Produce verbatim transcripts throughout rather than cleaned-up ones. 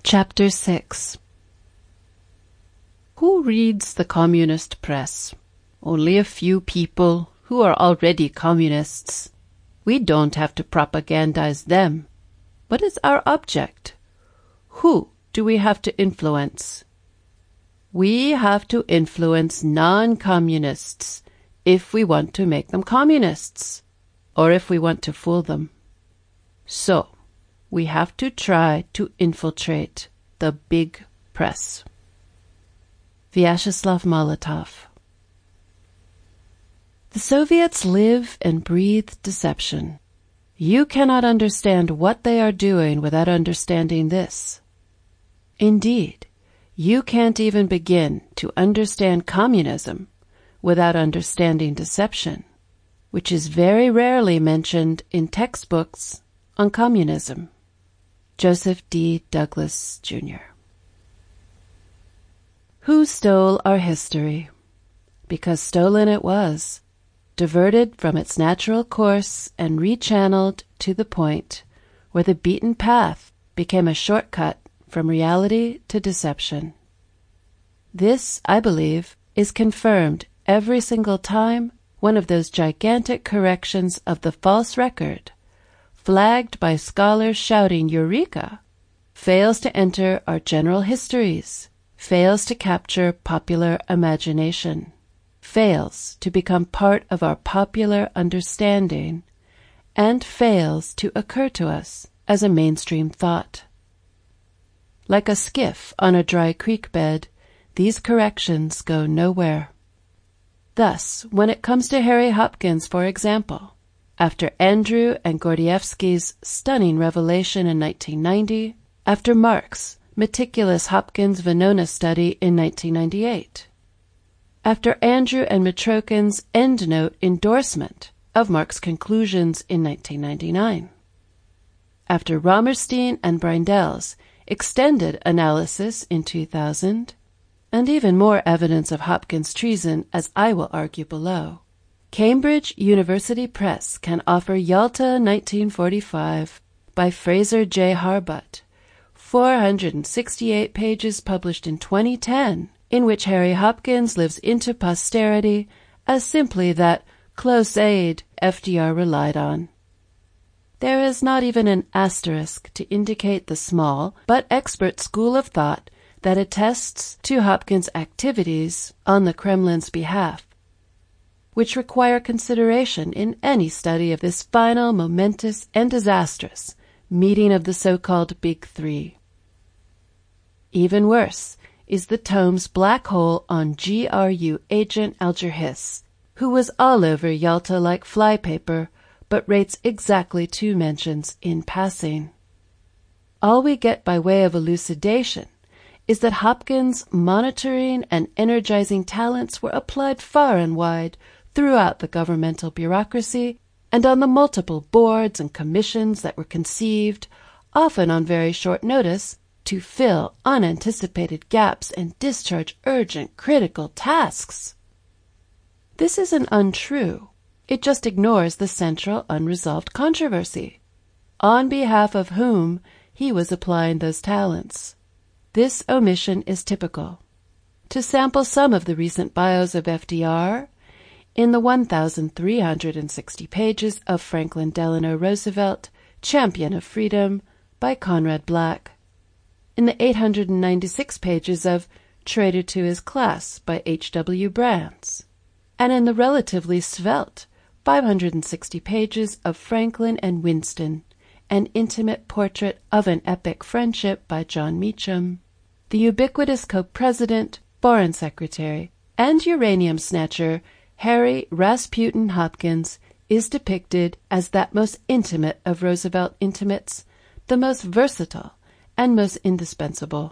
Chapter six. Who reads the communist press? Only a few people who are already communists. We don't have to propagandize them. What is our object? Who do we have to influence? We have to influence non-communists if we want to make them communists, or if we want to fool them. So, we have to try to infiltrate the big press. Vyacheslav Molotov. The Soviets live and breathe deception. You cannot understand what they are doing without understanding this. Indeed, you can't even begin to understand communism without understanding deception, which is very rarely mentioned in textbooks on communism. Joseph D. Douglas, Junior Who stole our history? Because stolen it was, diverted from its natural course and rechanneled to the point where the beaten path became a shortcut from reality to deception. This, I believe, is confirmed every single time one of those gigantic corrections of the false record, flagged by scholars shouting Eureka, fails to enter our general histories, fails to capture popular imagination, fails to become part of our popular understanding, and fails to occur to us as a mainstream thought. Like a skiff on a dry creek bed, these corrections go nowhere. Thus, when it comes to Harry Hopkins, for example, after Andrew and Gordievsky's stunning revelation in nineteen ninety, after Mark's meticulous Hopkins-Venona study in nineteen ninety-eight, after Andrew and Mitrokin's endnote endorsement of Mark's conclusions in nineteen ninety-nine, after Romerstein and Brindell's extended analysis in two thousand, and even more evidence of Hopkins' treason, as I will argue below, Cambridge University Press can offer Yalta nineteen forty-five by Fraser J. Harbutt, four hundred sixty-eight pages published in twenty ten, in which Harry Hopkins lives into posterity as simply that close aid F D R relied on. There is not even an asterisk to indicate the small but expert school of thought that attests to Hopkins' activities on the Kremlin's behalf, which require consideration in any study of this final, momentous, and disastrous meeting of the so-called Big Three. Even worse is the tome's black hole on G R U agent Alger Hiss, who was all over Yalta like flypaper, but rates exactly two mentions in passing. All we get by way of elucidation is that Hopkins' monitoring and energizing talents were applied far and wide throughout the governmental bureaucracy and on the multiple boards and commissions that were conceived, often on very short notice, to fill unanticipated gaps and discharge urgent, critical tasks. This isn't untrue. It just ignores the central unresolved controversy, on behalf of whom he was applying those talents. This omission is typical. To sample some of the recent bios of F D R, in the one thousand three hundred sixty pages of Franklin Delano Roosevelt, Champion of Freedom, by Conrad Black, in the eight hundred ninety-six pages of Traitor to His Class by H W Brands, and in the relatively svelte five hundred sixty pages of Franklin and Winston, An Intimate Portrait of an Epic Friendship by John Meacham, the ubiquitous co-president, foreign secretary, and uranium snatcher Harry Rasputin Hopkins is depicted as that most intimate of Roosevelt intimates, the most versatile and most indispensable.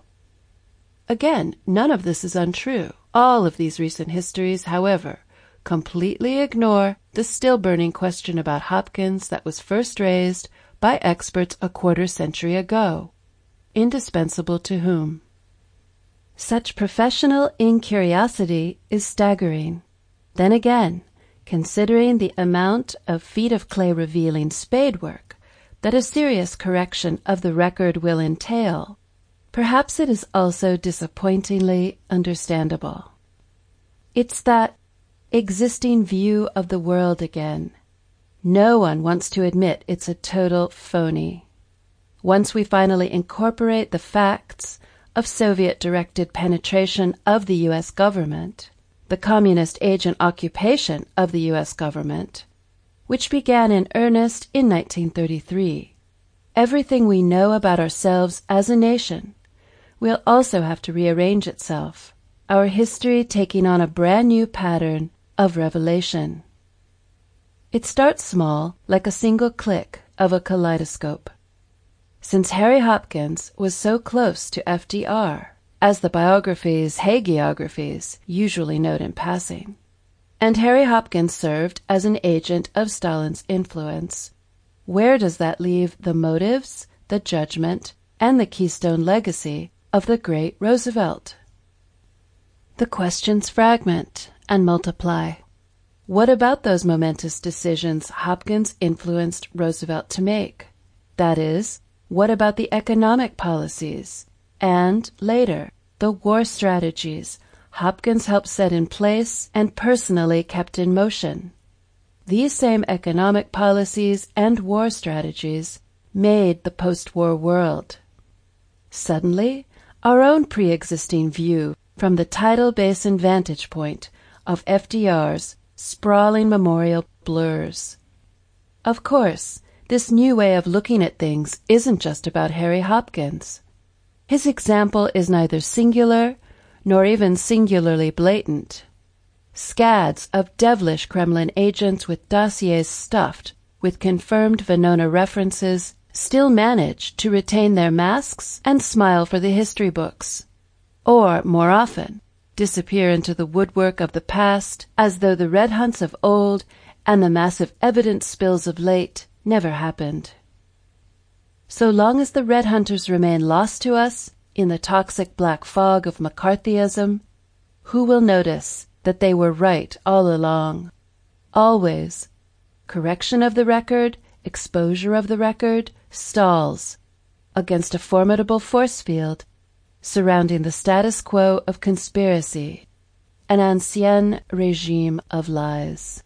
Again, none of this is untrue. All of these recent histories, however, completely ignore the still-burning question about Hopkins that was first raised by experts a quarter century ago. Indispensable to whom? Such professional incuriosity is staggering. Then again, considering the amount of feet-of-clay revealing spadework that a serious correction of the record will entail, perhaps it is also disappointingly understandable. It's that existing view of the world again. No one wants to admit it's a total phony. Once we finally incorporate the facts of Soviet-directed penetration of the U S government, the communist agent occupation of the U S government, which began in earnest in nineteen thirty-three, everything we know about ourselves as a nation will also have to rearrange itself, our history taking on a brand new pattern of revelation. It starts small, like a single click of a kaleidoscope. Since Harry Hopkins was so close to F D R, as the biographies, hagiographies, usually note in passing, and Harry Hopkins served as an agent of Stalin's influence, where does that leave the motives, the judgment, and the keystone legacy of the great Roosevelt? The questions fragment and multiply. What about those momentous decisions Hopkins influenced Roosevelt to make? That is, what about the economic policies and, later, the war strategies Hopkins helped set in place and personally kept in motion? These same economic policies and war strategies made the post-war world. Suddenly, our own pre-existing view from the tidal basin vantage point of F D R's sprawling memorial blurs. Of course, this new way of looking at things isn't just about Harry Hopkins. His example is neither singular nor even singularly blatant. Scads of devilish Kremlin agents with dossiers stuffed with confirmed Venona references still manage to retain their masks and smile for the history books, or, more often, disappear into the woodwork of the past as though the red hunts of old and the massive evidence spills of late never happened. So long as the red hunters remain lost to us in the toxic black fog of McCarthyism, who will notice that they were right all along? Always, correction of the record, exposure of the record, stalls against a formidable force field surrounding the status quo of conspiracy, an ancien regime of lies.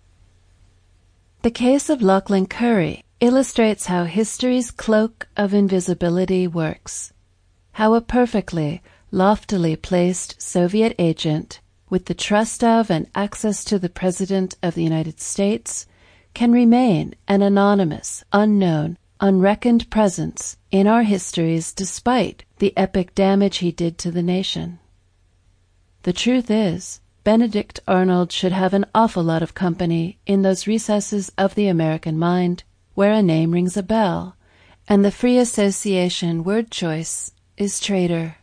The case of Lachlan Curry illustrates how history's cloak of invisibility works, how a perfectly, loftily placed Soviet agent with the trust of and access to the President of the United States can remain an anonymous, unknown, unreckoned presence in our histories despite the epic damage he did to the nation. The truth is, Benedict Arnold should have an awful lot of company in those recesses of the American mind where a name rings a bell, and the free association word choice is traitor.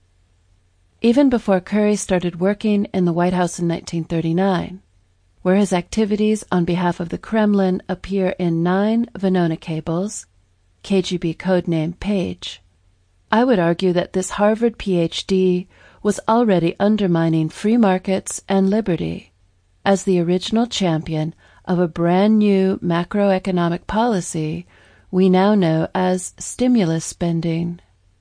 Even before Curry started working in the White House in nineteen thirty-nine, where his activities on behalf of the Kremlin appear in nine Venona cables, K G B codename Page, I would argue that this Harvard P H D was already undermining free markets and liberty as the original champion of a brand new macroeconomic policy we now know as stimulus spending.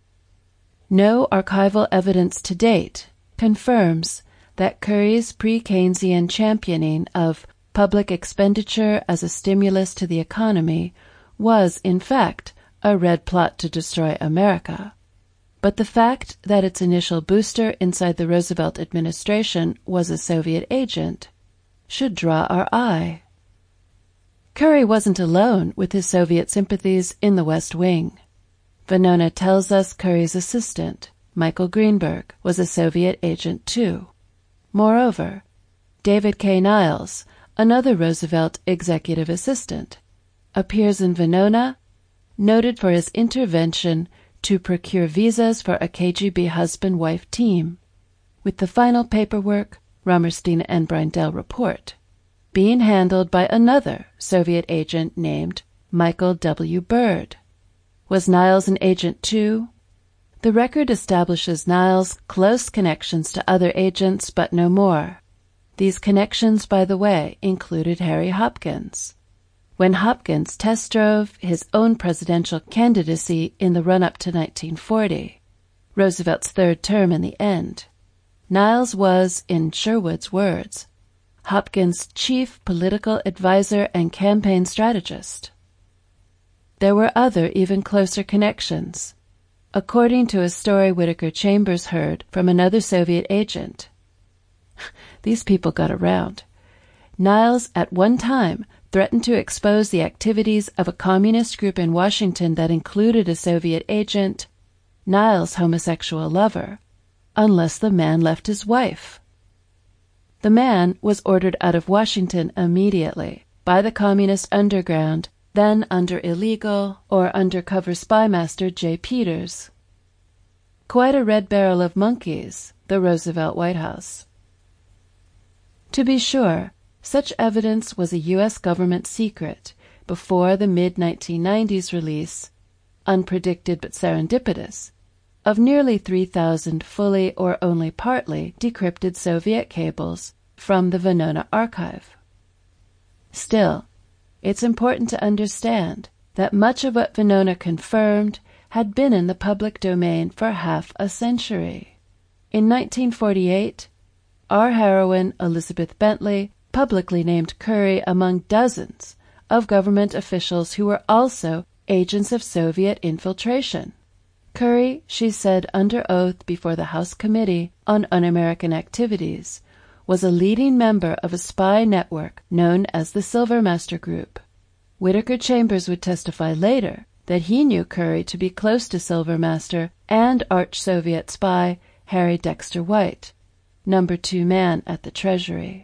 No archival evidence to date confirms that Curry's pre-Keynesian championing of public expenditure as a stimulus to the economy was, in fact, a red plot to destroy America. But the fact that its initial booster inside the Roosevelt administration was a Soviet agent should draw our eye. Curry wasn't alone with his Soviet sympathies in the West Wing. Venona tells us Curry's assistant, Michael Greenberg, was a Soviet agent too. Moreover, David K. Niles, another Roosevelt executive assistant, appears in Venona, noted for his intervention to procure visas for a K G B husband-wife team, with the final paperwork, Romerstein and Brindell report, being handled by another Soviet agent named Michael W. Bird. Was Niles an agent too? The record establishes Niles' close connections to other agents, but no more. These connections, by the way, included Harry Hopkins. When Hopkins test drove his own presidential candidacy in the run-up to nineteen forty, Roosevelt's third term in the end. Niles was, in Sherwood's words, Hopkins' chief political advisor and campaign strategist. There were other, even closer connections. According to a story Whittaker Chambers heard from another Soviet agent, these people got around. Niles at one time threatened to expose the activities of a communist group in Washington that included a Soviet agent, Niles' homosexual lover, unless the man left his wife. The man was ordered out of Washington immediately by the communist underground, then under illegal or undercover spymaster J. Peters. Quite a red barrel of monkeys, the Roosevelt White House. To be sure, such evidence was a U S government secret before the mid nineteen nineties release, unpredicted but serendipitous, of nearly three thousand fully or only partly decrypted Soviet cables from the Venona archive. Still, it's important to understand that much of what Venona confirmed had been in the public domain for half a century. In nineteen forty-eight, our heroine, Elizabeth Bentley, publicly named Curry among dozens of government officials who were also agents of Soviet infiltration. Curry, she said under oath before the House Committee on Un-American Activities, was a leading member of a spy network known as the Silvermaster Group. Whittaker Chambers would testify later that he knew Curry to be close to Silvermaster and arch-Soviet spy Harry Dexter White, number two man at the Treasury.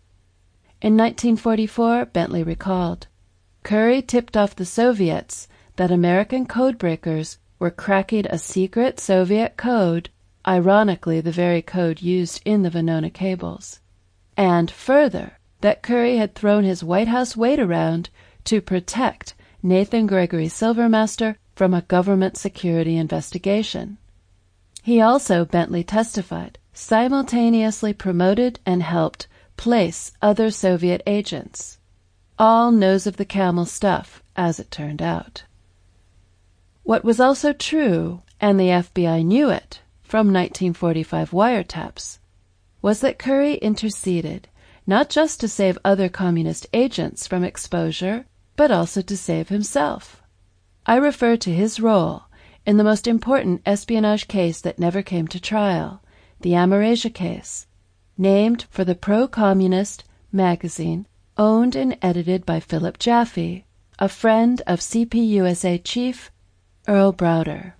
In nineteen forty-four, Bentley recalled, Curry tipped off the Soviets that American codebreakers were cracking a secret Soviet code, ironically the very code used in the Venona cables, and further, that Curry had thrown his White House weight around to protect Nathan Gregory Silvermaster from a government security investigation. He also, Bentley testified, simultaneously promoted and helped place other Soviet agents. All nose of the camel stuff, as it turned out. What was also true, and the F B I knew it from nineteen forty-five wiretaps, was that Curry interceded not just to save other communist agents from exposure, but also to save himself. I refer to his role in the most important espionage case that never came to trial, the Ameresia case, named for the pro-communist magazine owned and edited by Philip Jaffe, a friend of C P U S A chief Earl Browder.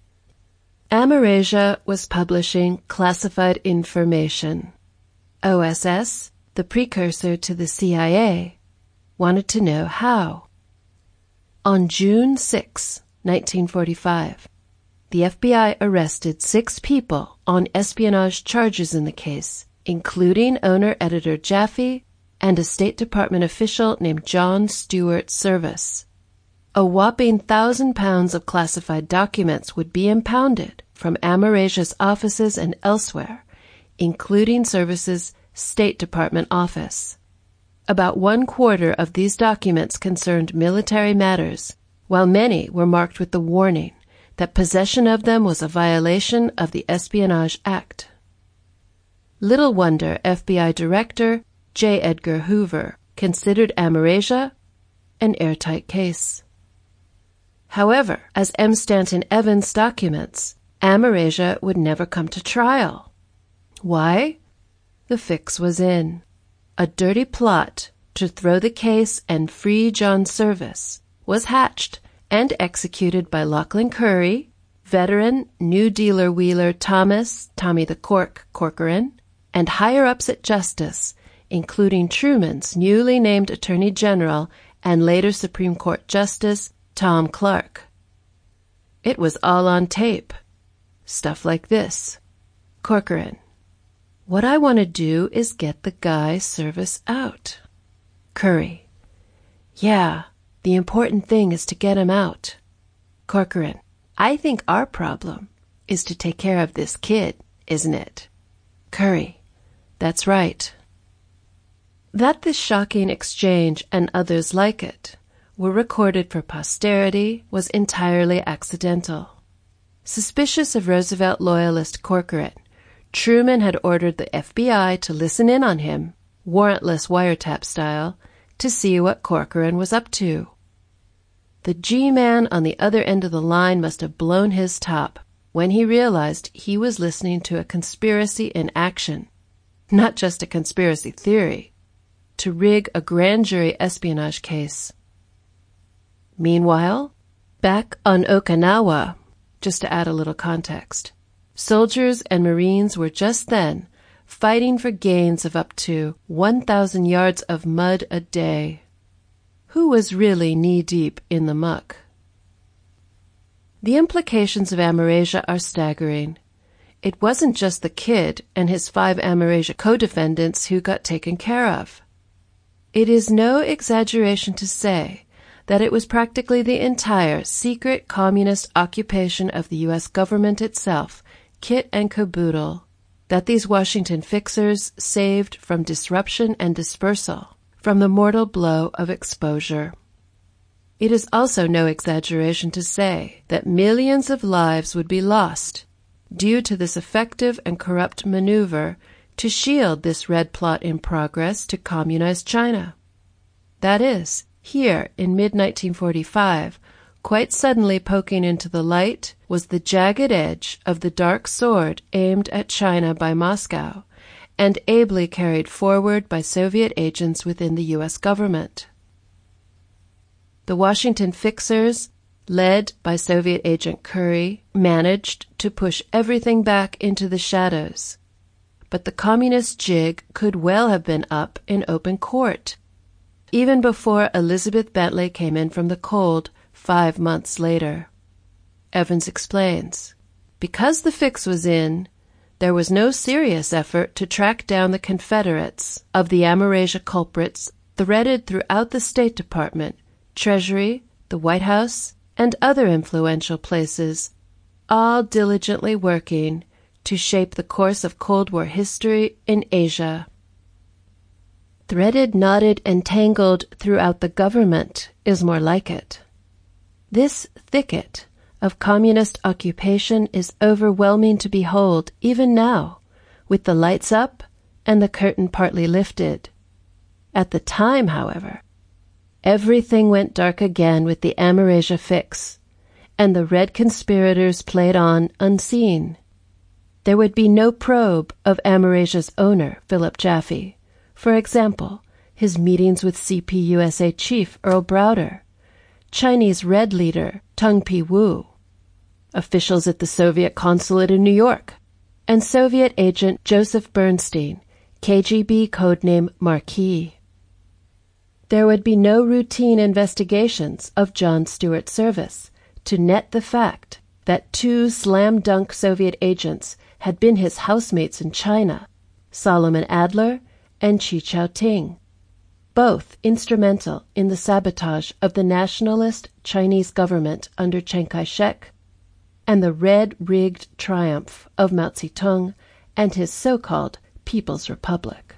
Ameresia was publishing classified information. O S S, the precursor to the C I A, wanted to know how. On June sixth, nineteen forty-five, the F B I arrested six people on espionage charges in the case, including owner-editor Jaffe and a State Department official named John Stewart Service. A whopping thousand pounds of classified documents would be impounded from Ameresia's offices and elsewhere, including Service's State Department office. About one quarter of these documents concerned military matters, while many were marked with the warning that possession of them was a violation of the Espionage Act. Little wonder F B I Director J. Edgar Hoover considered Ameresia an airtight case. However, as M. Stanton Evans documents, Ameresia would never come to trial. Why? The fix was in. A dirty plot to throw the case and free John Service was hatched and executed by Lachlan Curry, veteran New Dealer wheeler Thomas, Tommy the Cork, Corcoran, and higher-ups at Justice, including Truman's newly named Attorney General and later Supreme Court Justice Tom Clark. It was all on tape. Stuff like this. Corcoran. What I want to do is get the guy Service out. Curry. Yeah, the important thing is to get him out. Corcoran. I think our problem is to take care of this kid, isn't it? Curry. That's right. That this shocking exchange and others like it were recorded for posterity was entirely accidental. Suspicious of Roosevelt loyalist Corcoran, Truman had ordered the F B I to listen in on him, warrantless wiretap style, to see what Corcoran was up to. The G-man on the other end of the line must have blown his top when he realized he was listening to a conspiracy in action, not just a conspiracy theory, to rig a grand jury espionage case. Meanwhile, back on Okinawa, just to add a little context, soldiers and Marines were just then fighting for gains of up to one thousand yards of mud a day. Who was really knee-deep in the muck? The implications of Amerasiya are staggering. It wasn't just the kid and his five Amerasiya co-defendants who got taken care of. It is no exaggeration to say that it was practically the entire secret communist occupation of the U S government itself, kit and caboodle, that these Washington fixers saved from disruption and dispersal, from the mortal blow of exposure. It is also no exaggeration to say that millions of lives would be lost due to this effective and corrupt maneuver to shield this red plot in progress to communize China. That is, here in mid nineteen forty-five, quite suddenly poking into the light was the jagged edge of the dark sword aimed at China by Moscow, and ably carried forward by Soviet agents within the U S government. The Washington fixers, led by Soviet agent Curry, managed to push everything back into the shadows. But the communist jig could well have been up in open court, even before Elizabeth Bentley came in from the cold five months later. Evans explains, because the fix was in, there was no serious effort to track down the Confederates of the Amerasiya culprits threaded throughout the State Department, Treasury, the White House, and other influential places, all diligently working to shape the course of Cold War history in Asia. Threaded, knotted, and tangled throughout the government is more like it. This thicket of communist occupation is overwhelming to behold even now, with the lights up and the curtain partly lifted. At the time, however, everything went dark again with the Amerasiya fix, and the red conspirators played on unseen. There would be no probe of Amerasia's owner, Philip Jaffe, for example, his meetings with C P U S A chief Earl Browder, Chinese Red leader Tung Pei-Wu, officials at the Soviet consulate in New York, and Soviet agent Joseph Bernstein, K G B codename Marquis. There would be no routine investigations of Jon Stewart's service to net the fact that two slam-dunk Soviet agents had been his housemates in China, Solomon Adler and Chi Chao-ting, both instrumental in the sabotage of the nationalist Chinese government under Chiang Kai-shek and the red-rigged triumph of Mao Zedong and his so-called People's Republic.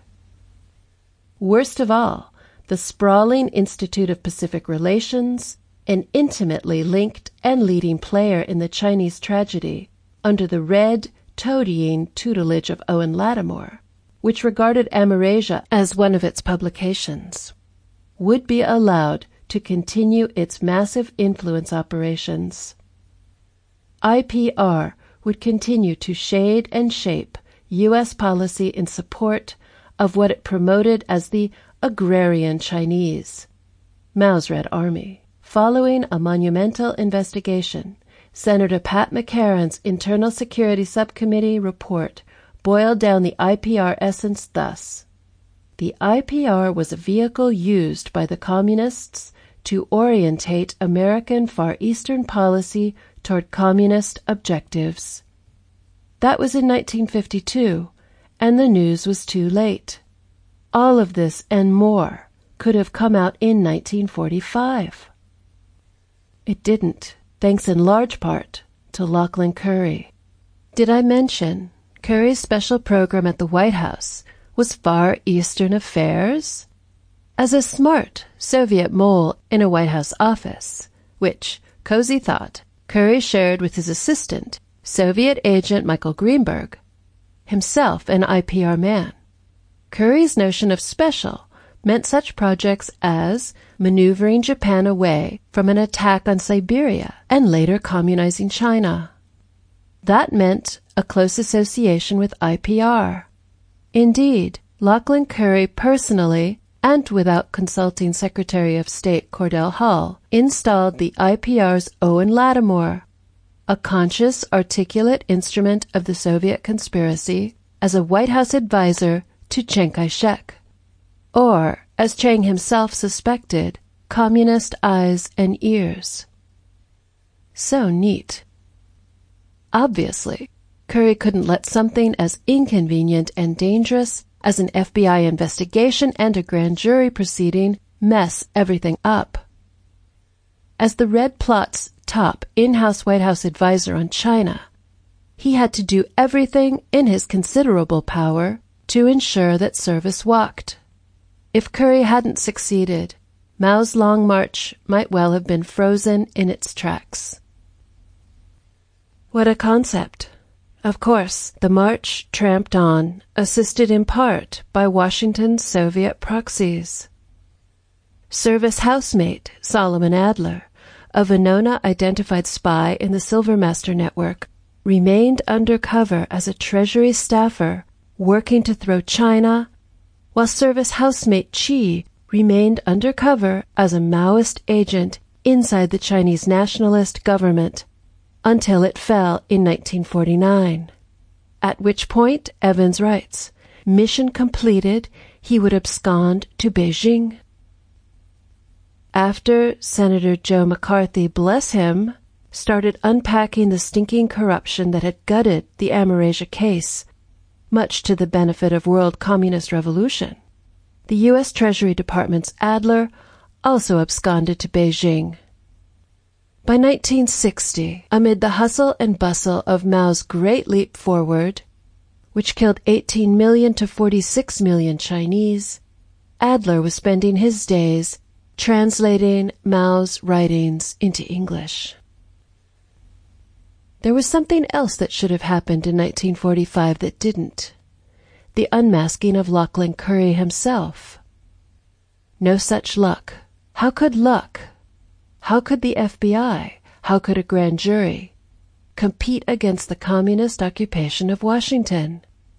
Worst of all, the sprawling Institute of Pacific Relations, an intimately linked and leading player in the Chinese tragedy, under the red, toadying tutelage of Owen Lattimore, which regarded Amerasiya as one of its publications, would be allowed to continue its massive influence operations. I P R would continue to shade and shape U S policy in support of what it promoted as the agrarian Chinese, Mao's Red Army. Following a monumental investigation, Senator Pat McCarran's Internal Security Subcommittee report boiled down the I P R essence thus. The I P R was a vehicle used by the communists to orientate American Far Eastern policy toward communist objectives. That was in nineteen fifty-two, and the news was too late. All of this and more could have come out in nineteen forty-five. It didn't, thanks in large part to Lachlan Curry. Did I mention Curry's special program at the White House was Far Eastern affairs? As a smart Soviet mole in a White House office, which, Cozy thought, Curry shared with his assistant, Soviet agent Michael Greenberg, himself an I P R man. Curry's notion of special meant such projects as maneuvering Japan away from an attack on Siberia and later communizing China. That meant a close association with I P R. Indeed, Lachlan Curry personally, and without consulting Secretary of State Cordell Hull, installed the I P R's Owen Lattimore, a conscious, articulate instrument of the Soviet conspiracy, as a White House advisor to Chiang Kai-shek, or, as Chiang himself suspected, communist eyes and ears. So neat. Obviously, Curry couldn't let something as inconvenient and dangerous as an F B I investigation and a grand jury proceeding mess everything up. As the Red Plot's top in-house White House advisor on China, he had to do everything in his considerable power to ensure that service walked. If Curry hadn't succeeded, Mao's Long March might well have been frozen in its tracks. What a concept! Of course, the march tramped on, assisted in part by Washington's Soviet proxies. Service housemate Solomon Adler, a Venona-identified spy in the Silvermaster network, remained undercover as a Treasury staffer working to throw China, while service housemate Chi remained undercover as a Maoist agent inside the Chinese nationalist government until it fell in nineteen forty-nine, at which point, Evans writes, mission completed, he would abscond to Beijing. After Senator Joe McCarthy, bless him, started unpacking the stinking corruption that had gutted the Amerasia case, much to the benefit of world communist revolution, the U S Treasury Department's Adler also absconded to Beijing. By nineteen sixty, amid the hustle and bustle of Mao's Great Leap Forward, which killed eighteen million to forty-six million Chinese, Adler was spending his days translating Mao's writings into English. There was something else that should have happened in nineteen forty-five that didn't. The unmasking of Lachlan Curry himself. No such luck. How could luck? How could the F B I, how could a grand jury, compete against the communist occupation of Washington?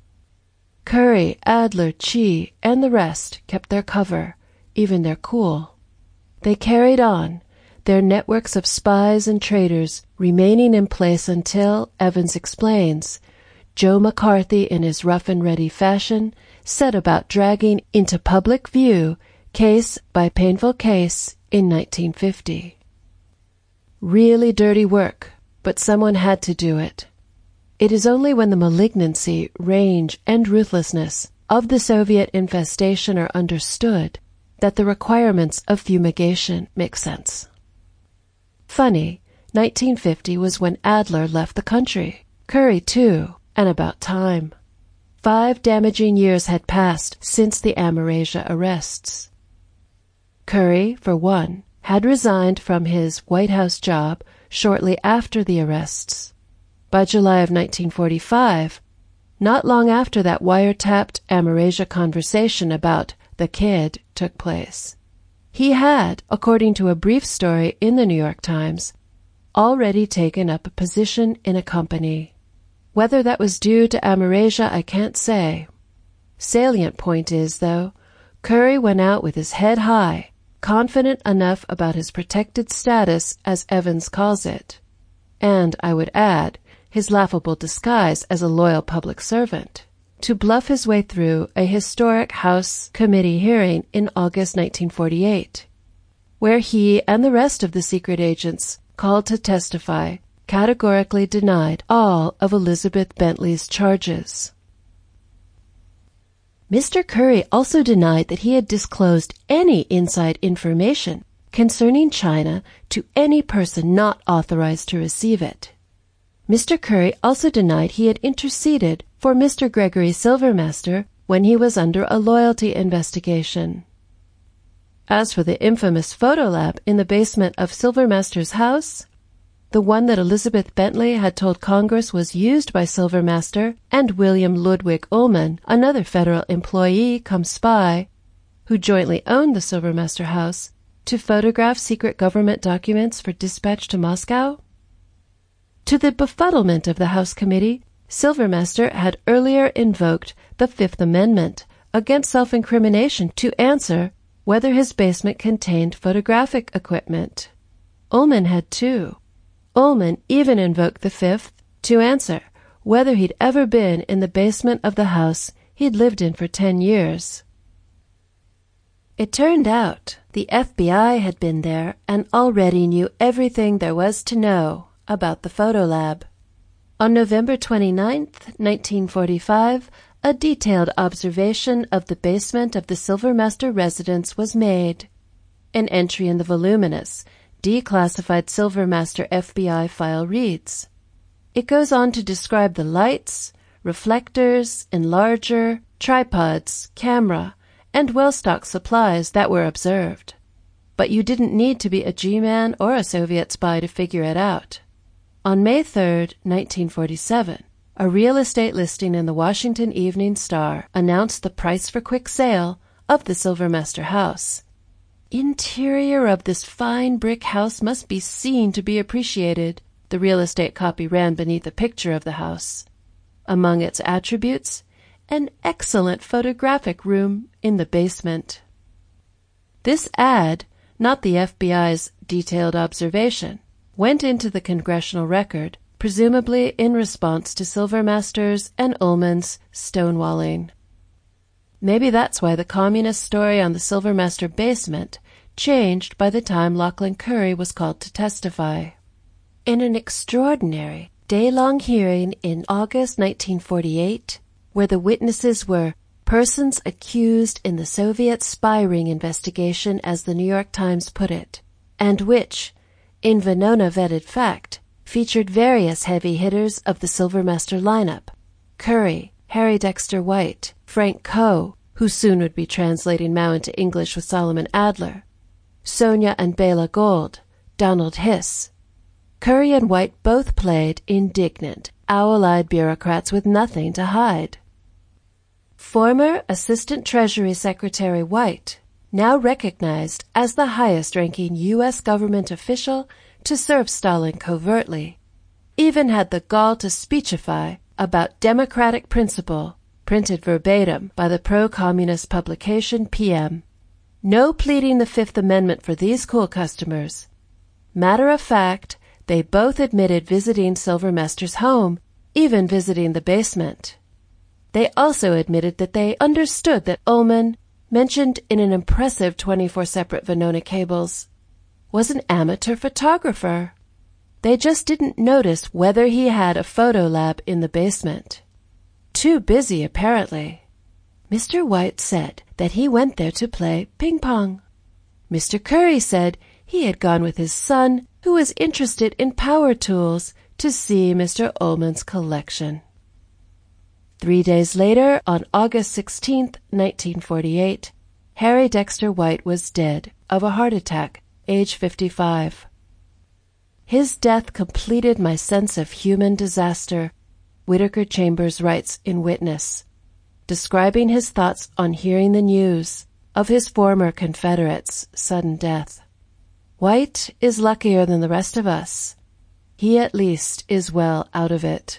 Curry, Adler, Chi, and the rest kept their cover, even their cool. They carried on, their networks of spies and traitors remaining in place until, Evans explains, Joe McCarthy in his rough and ready fashion set about dragging into public view case by painful case in nineteen fifty. Really dirty work, but someone had to do it. It is only when the malignancy, range, and ruthlessness of the Soviet infestation are understood that the requirements of fumigation make sense. Funny, nineteen fifty was when Adler left the country. Curry, too, and about time. Five damaging years had passed since the Amerasia arrests. Curry, for one, had resigned from his White House job shortly after the arrests. By July of nineteen forty-five, not long after that wiretapped Amerasia conversation about the kid took place, he had, according to a brief story in the New York Times, already taken up a position in a company. Whether that was due to Amerasia, I can't say. Salient point is, though, Curry went out with his head high, confident enough about his protected status, as Evans calls it, and, I would add, his laughable disguise as a loyal public servant, to bluff his way through a historic House committee hearing in August nineteen forty-eight, where he and the rest of the secret agents called to testify categorically denied all of Elizabeth Bentley's charges. Mister Curry also denied that he had disclosed any inside information concerning China to any person not authorized to receive it. Mister Curry also denied he had interceded for Mister Gregory Silvermaster when he was under a loyalty investigation. As for the infamous photo lab in the basement of Silvermaster's house, the one that Elizabeth Bentley had told Congress was used by Silvermaster and William Ludwig Ullman, another federal employee come spy, who jointly owned the Silvermaster house, to photograph secret government documents for dispatch to Moscow? To the befuddlement of the House Committee, Silvermaster had earlier invoked the Fifth Amendment against self-incrimination to answer whether his basement contained photographic equipment. Ullman had too. Ullman even invoked the Fifth to answer whether he'd ever been in the basement of the house he'd lived in for ten years. It turned out the F B I had been there and already knew everything there was to know about the Photolab. On November twenty-ninth, nineteen forty-five, a detailed observation of the basement of the Silvermaster residence was made. An entry in the voluminous, declassified Silvermaster F B I file reads, it goes on to describe the lights, reflectors, enlarger, tripods, camera, and well-stocked supplies that were observed. But you didn't need to be a G-man or a Soviet spy to figure it out. On May third, nineteen forty-seven, a real estate listing in the Washington Evening Star announced the price for quick sale of the Silvermaster house. Interior of this fine brick house must be seen to be appreciated, the real estate copy ran beneath a picture of the house. Among its attributes, an excellent photographic room in the basement. This ad, not the F B I's detailed observation, went into the congressional record, presumably in response to Silvermaster's and Ullman's stonewalling. Maybe that's why the communist story on the Silvermaster basement changed by the time Lachlan Curry was called to testify. In an extraordinary, day-long hearing in August nineteen forty-eight, where the witnesses were persons accused in the Soviet spy ring investigation, as the New York Times put it, and which, in Venona-vetted fact, featured various heavy hitters of the Silvermaster lineup, Curry, Harry Dexter White, Frank Coe, who soon would be translating Mao into English with Solomon Adler, Sonia and Bela Gold, Donald Hiss. Curry and White both played indignant, owl-eyed bureaucrats with nothing to hide. Former Assistant Treasury Secretary White, now recognized as the highest-ranking U S government official to serve Stalin covertly, even had the gall to speechify about democratic principle, printed verbatim by the pro-communist publication P M. No pleading the Fifth Amendment for these cool customers. Matter of fact, they both admitted visiting Silvermaster's home, even visiting the basement. They also admitted that they understood that Ullman, mentioned in an impressive twenty-four separate Venona cables, was an amateur photographer. They just didn't notice whether he had a photo lab in the basement. Too busy, apparently. Mister White said that he went there to play ping-pong. Mister Curry said he had gone with his son, who was interested in power tools, to see Mister Ullman's collection. Three days later, on August sixteenth, nineteen forty-eight, Harry Dexter White was dead of a heart attack, age fifty-five. His death completed my sense of human disaster, Whittaker Chambers writes in Witness, describing his thoughts on hearing the news of his former Confederate's sudden death. White is luckier than the rest of us. He at least is well out of it.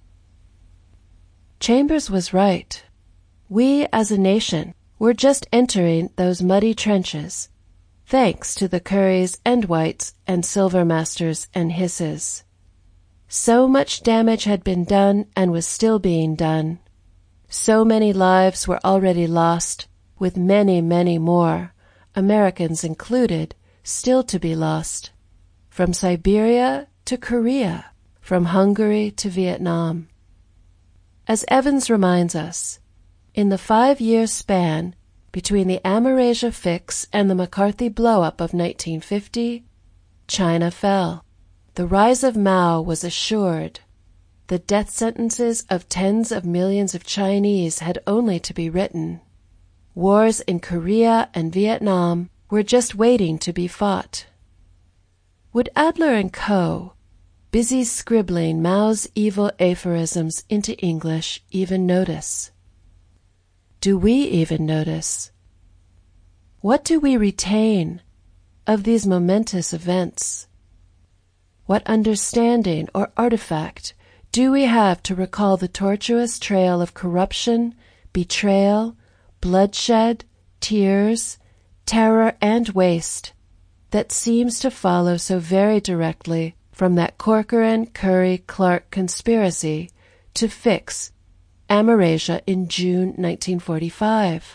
Chambers was right. We as a nation were just entering those muddy trenches, thanks to the Currys and Whites and Silvermasters and Hisses. So much damage had been done and was still being done. So many lives were already lost, with many, many more, Americans included, still to be lost. From Siberia to Korea, from Hungary to Vietnam. As Evans reminds us, in the five-year span between the Amerasia Fix and the McCarthy blow-up of nineteen fifty, China fell. The rise of Mao was assured. The death sentences of tens of millions of Chinese had only to be written. Wars in Korea and Vietnam were just waiting to be fought. Would Adler and Co., busy scribbling Mao's evil aphorisms into English, even notice? Do we even notice? What do we retain of these momentous events? What understanding or artifact do we have to recall the tortuous trail of corruption, betrayal, bloodshed, tears, terror, and waste that seems to follow so very directly from that Corcoran-Curry-Clark conspiracy to fix Amerasian in June nineteen forty-five?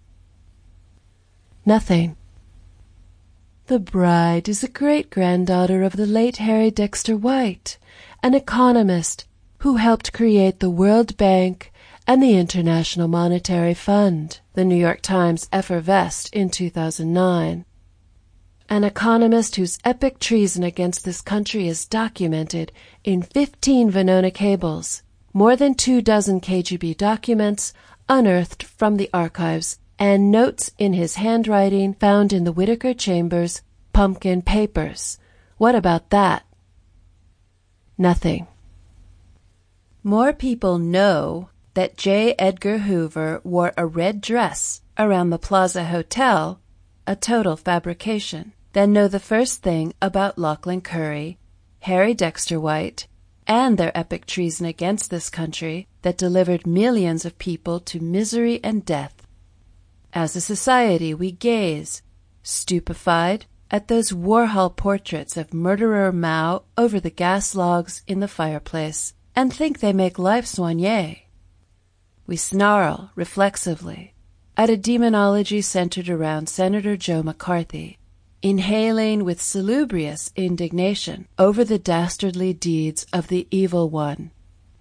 Nothing. The bride is a great-granddaughter of the late Harry Dexter White, an economist who helped create the World Bank and the International Monetary Fund, the New York Times effervesced in two thousand nine. An economist whose epic treason against this country is documented in fifteen Venona cables, more than two dozen K G B documents unearthed from the archives, and notes in his handwriting found in the Whittaker Chambers pumpkin papers. What about that? Nothing. More people know that J. Edgar Hoover wore a red dress around the Plaza Hotel, a total fabrication, than know the first thing about Lachlan Curry, Harry Dexter White, and their epic treason against this country that delivered millions of people to misery and death. As a society, we gaze, stupefied, at those Warhol portraits of murderer Mao over the gas logs in the fireplace, and think they make life soigné. We snarl, reflexively, at a demonology centered around Senator Joe McCarthy, inhaling with salubrious indignation over the dastardly deeds of the evil one.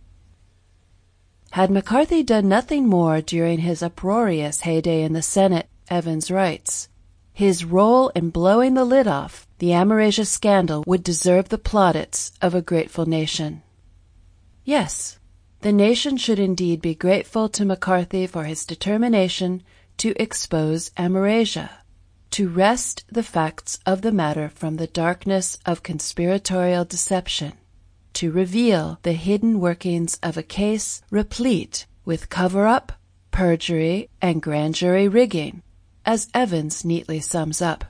Had McCarthy done nothing more during his uproarious heyday in the Senate, Evans writes, his role in blowing the lid off the Amerasian scandal would deserve the plaudits of a grateful nation. Yes, the nation should indeed be grateful to McCarthy for his determination to expose Amerasian, to wrest the facts of the matter from the darkness of conspiratorial deception, to reveal the hidden workings of a case replete with cover-up, perjury, and grand jury rigging, as Evans neatly sums up.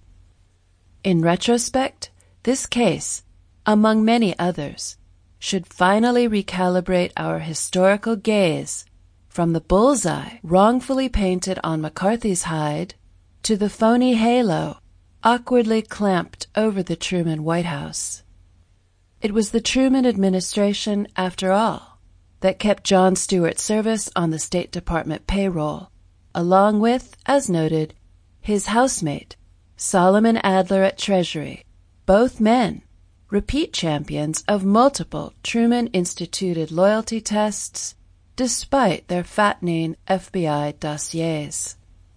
In retrospect, this case, among many others, should finally recalibrate our historical gaze from the bullseye wrongfully painted on McCarthy's hide to the phony halo awkwardly clamped over the Truman White House. It was the Truman administration, after all, that kept Jon Stewart's service on the State Department payroll, along with, as noted, his housemate, Solomon Adler at Treasury, both men, repeat champions of multiple Truman-instituted loyalty tests, despite their fattening F B I dossiers.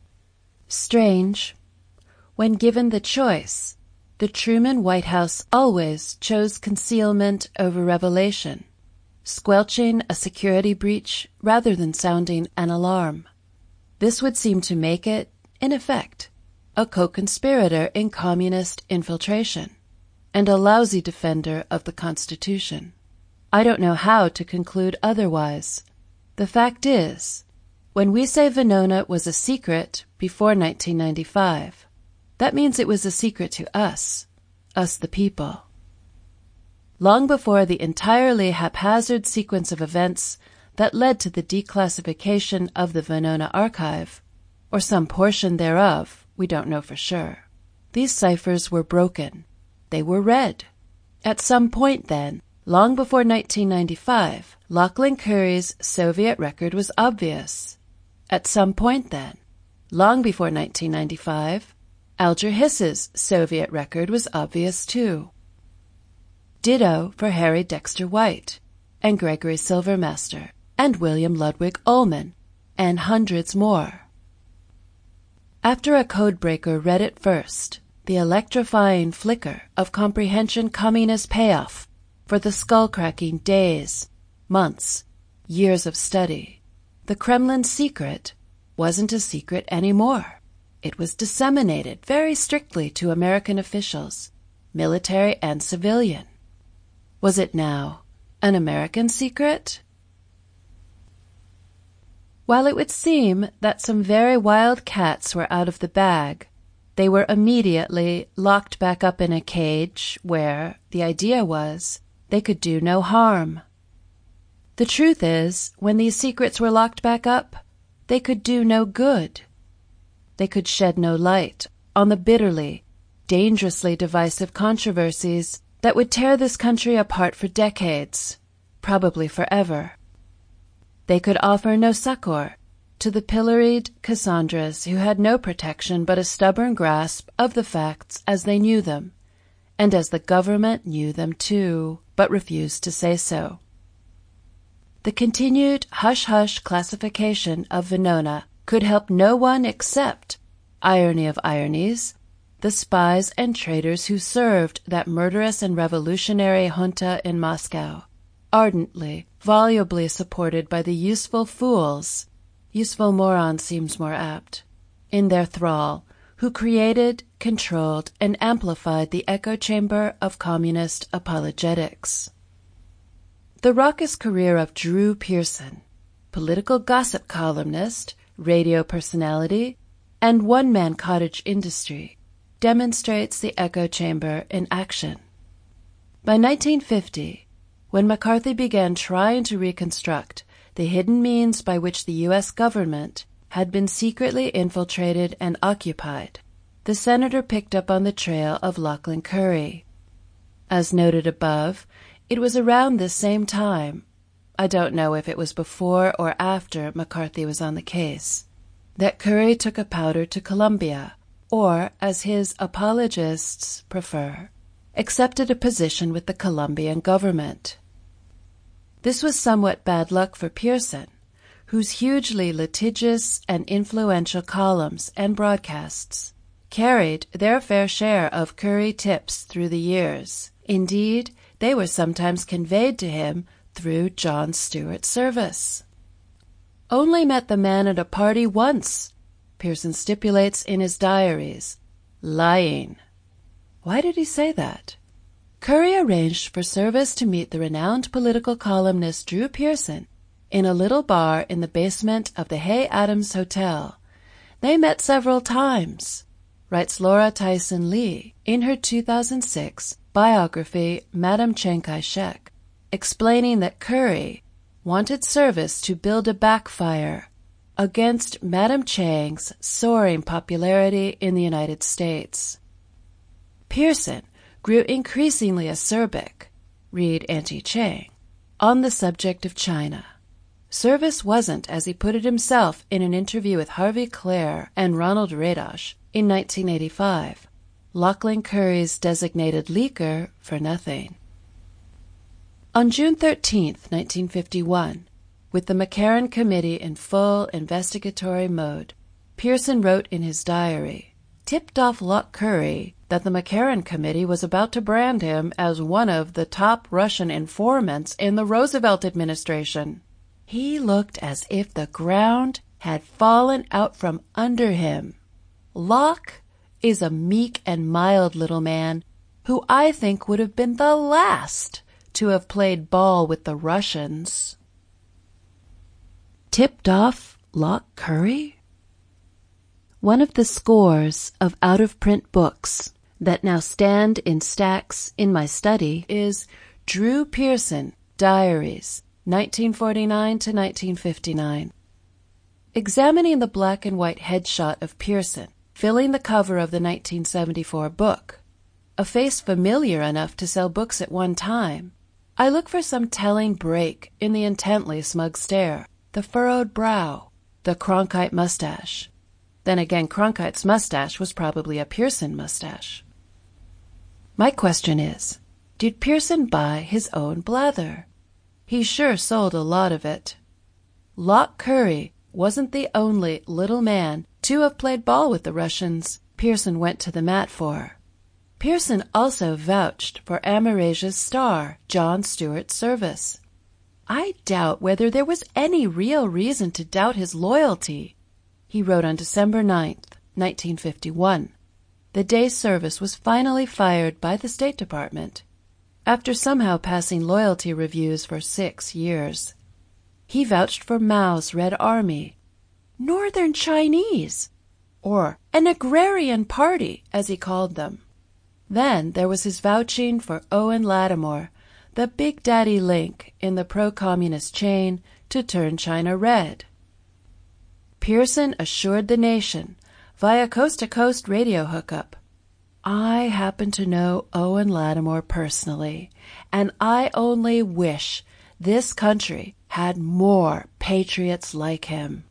Strange, when given the choice, the Truman White House always chose concealment over revelation, squelching a security breach rather than sounding an alarm. This would seem to make it, in effect, a co-conspirator in communist infiltration, and a lousy defender of the Constitution. I don't know how to conclude otherwise. The fact is, when we say Venona was a secret before nineteen ninety-five, that means it was a secret to us, us the people. Long before the entirely haphazard sequence of events that led to the declassification of the Venona archive, or some portion thereof, we don't know for sure, these ciphers were broken. They were read. At some point then, long before nineteen ninety-five, Lachlan Curry's Soviet record was obvious. At some point then, long before nineteen ninety-five, Alger Hiss's Soviet record was obvious too. Ditto for Harry Dexter White, and Gregory Silvermaster, and William Ludwig Ullman, and hundreds more. After a codebreaker read it first, the electrifying flicker of comprehension coming as payoff for the skull-cracking days, months, years of study, the Kremlin's secret wasn't a secret anymore. It was disseminated very strictly to American officials, military and civilian. Was it now an American secret? While it would seem that some very wild cats were out of the bag, they were immediately locked back up in a cage where, the idea was, they could do no harm. The truth is, when these secrets were locked back up, they could do no good. They could shed no light on the bitterly, dangerously divisive controversies that would tear this country apart for decades, probably forever. They could offer no succor to the pilloried Cassandras who had no protection but a stubborn grasp of the facts as they knew them, and as the government knew them too, but refused to say so. The continued hush-hush classification of Venona could help no one except, irony of ironies, the spies and traitors who served that murderous and revolutionary junta in Moscow, ardently, volubly supported by the useful fools, useful moron seems more apt, in their thrall, who created, controlled, and amplified the echo chamber of communist apologetics. The raucous career of Drew Pearson, political gossip columnist, radio personality, and one-man cottage industry, demonstrates the echo chamber in action. By nineteen fifty, when McCarthy began trying to reconstruct the hidden means by which the U S government had been secretly infiltrated and occupied, the senator picked up on the trail of Lachlan Curry. As noted above, it was around this same time, I don't know if it was before or after McCarthy was on the case, that Curry took a powder to Columbia, or, as his apologists prefer, accepted a position with the Colombian government. This was somewhat bad luck for Pearson, whose hugely litigious and influential columns and broadcasts carried their fair share of Curry tips through the years. Indeed, they were sometimes conveyed to him through Jon Stewart Service. Only met the man at a party once, Pearson stipulates in his diaries. Lying. Why did he say that? Curry arranged for Service to meet the renowned political columnist Drew Pearson in a little bar in the basement of the Hay Adams Hotel. They met several times, writes Laura Tyson Lee in her two thousand six biography Madame Chiang Kai-shek, explaining that Curry wanted Service to build a backfire against Madame Chiang's soaring popularity in the United States. Pearson grew increasingly acerbic, read Auntie Chiang, on the subject of China. Service wasn't, as he put it himself in an interview with Harvey Clare and Ronald Radosh in nineteen eighty-five, Lachlan Curry's designated leaker for nothing. On June thirteenth, nineteen fifty-one, with the McCarran Committee in full investigatory mode, Pearson wrote in his diary, tipped off Locke Curry that the McCarran Committee was about to brand him as one of the top Russian informants in the Roosevelt administration. He looked as if the ground had fallen out from under him. Locke is a meek and mild little man who I think would have been the last to have played ball with the Russians. Tipped off Locke Curry? One of the scores of out-of-print books that now stand in stacks in my study is Drew Pearson, Diaries, nineteen forty-nine to nineteen fifty-nine. Examining the black and white headshot of Pearson, filling the cover of the nineteen seventy-four book, a face familiar enough to sell books at one time, I look for some telling break in the intently smug stare, the furrowed brow, the Cronkite mustache. Then again, Cronkite's mustache was probably a Pearson mustache. My question is, did Pearson buy his own blather? He sure sold a lot of it. Locke Curry wasn't the only little man to have played ball with the Russians Pearson went to the mat for. Pearson also vouched for Amerasia's star, Jon Stewart Service. I doubt whether there was any real reason to doubt his loyalty. He wrote on December ninth, nineteen fifty-one, the day Service was finally fired by the State Department. after somehow passing loyalty reviews for six years. He vouched for Mao's Red Army, Northern Chinese, or an agrarian party, as he called them. Then there was his vouching for Owen Lattimore, the big daddy link in the pro-communist chain to turn China red. Pearson assured the nation, via coast-to-coast radio hookup, "I happen to know Owen Lattimore personally, and I only wish this country had more patriots like him."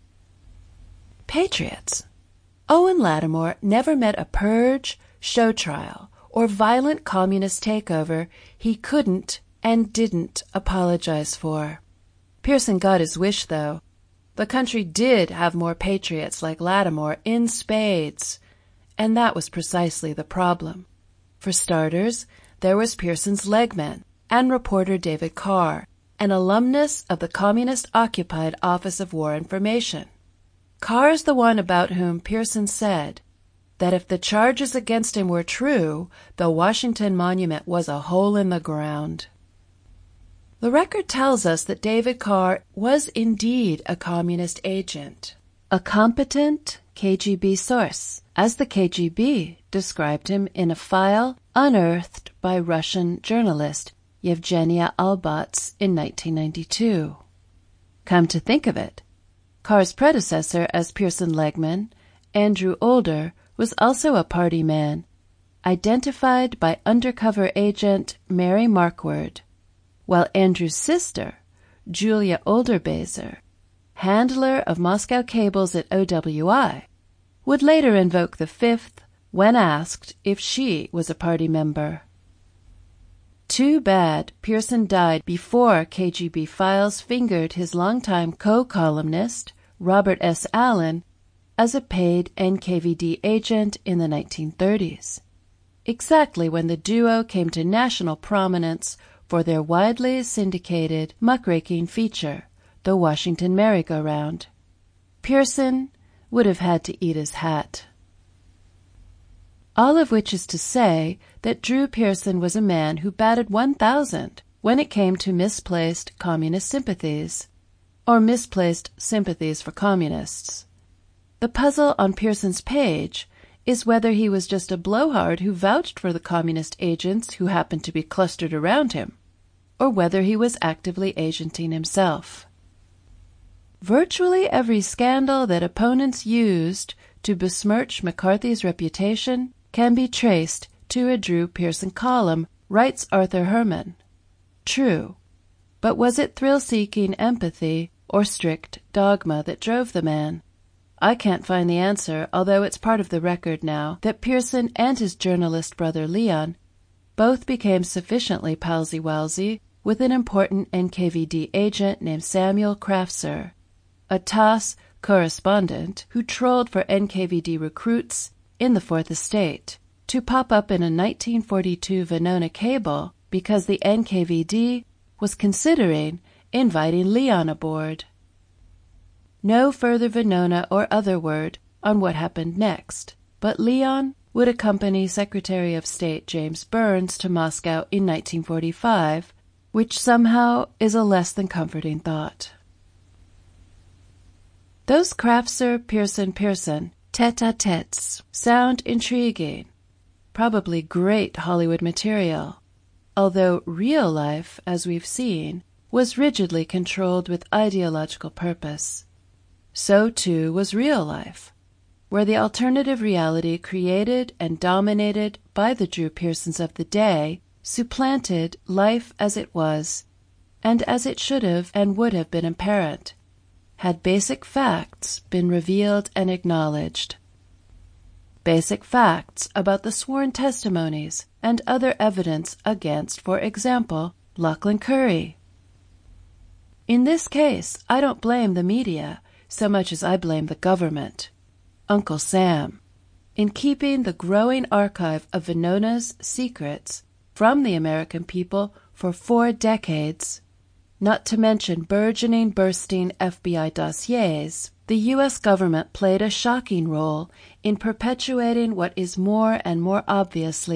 Patriots. Owen Lattimore never met a purge, show trial, or violent communist takeover he couldn't and didn't apologize for. Pearson got his wish, though. The country did have more patriots like Lattimore in spades, and that was precisely the problem. For starters, there was Pearson's legman and reporter David Carr, an alumnus of the communist-occupied Office of War Information. Carr's the one about whom Pearson said that if the charges against him were true, the Washington Monument was a hole in the ground. The record tells us that David Carr was indeed a communist agent, a competent K G B source, as the K G B described him in a file unearthed by Russian journalist Yevgenia Albats in nineteen ninety-two. Come to think of it, Carr's predecessor as Pearson legman, Andrew Older, was also a party man, identified by undercover agent Mary Markward, while Andrew's sister, Julia Olderbaser, handler of Moscow cables at O W I, would later invoke the Fifth when asked if she was a party member. Too bad Pearson died before K G B files fingered his longtime co-columnist, Robert S. Allen, as a paid N K V D agent in the nineteen thirties, exactly when the duo came to national prominence for their widely syndicated muckraking feature, The Washington Merry-Go-Round. Pearson would have had to eat his hat. All of which is to say that Drew Pearson was a man who batted one thousand when it came to misplaced communist sympathies, or misplaced sympathies for communists. The puzzle on Pearson's page is whether he was just a blowhard who vouched for the communist agents who happened to be clustered around him, or whether he was actively agenting himself. Virtually every scandal that opponents used to besmirch McCarthy's reputation can be traced to a Drew Pearson column, writes Arthur Herman. True, but was it thrill-seeking empathy or strict dogma that drove the man? I can't find the answer, although it's part of the record now that Pearson and his journalist brother Leon both became sufficiently palsy-walsy with an important N K V D agent named Samuel Krafser, a T A S S correspondent who trolled for N K V D recruits in the Fourth Estate, to pop up in a nineteen forty-two Venona cable because the N K V D was considering inviting Leon aboard. No further Venona or other word on what happened next, but Leon would accompany Secretary of State James Burns to Moscow in nineteen forty-five, which somehow is a less than comforting thought. Those Krafser, Pearson, Pearson tete-a-tetes sound intriguing, probably great Hollywood material, although real life, as we've seen, was rigidly controlled with ideological purpose. So too was real life, where the alternative reality created and dominated by the Drew Pearsons of the day supplanted life as it was, and as it should have and would have been apparent, had basic facts been revealed and acknowledged. Basic facts about the sworn testimonies and other evidence against, for example, Lachlan Curry. In this case, I don't blame the media so much as I blame the government, Uncle Sam, in keeping the growing archive of Venona's secrets from the American people for four decades, not to mention burgeoning, bursting F B I dossiers. The U S government played a shocking role in perpetuating what is more and more obviously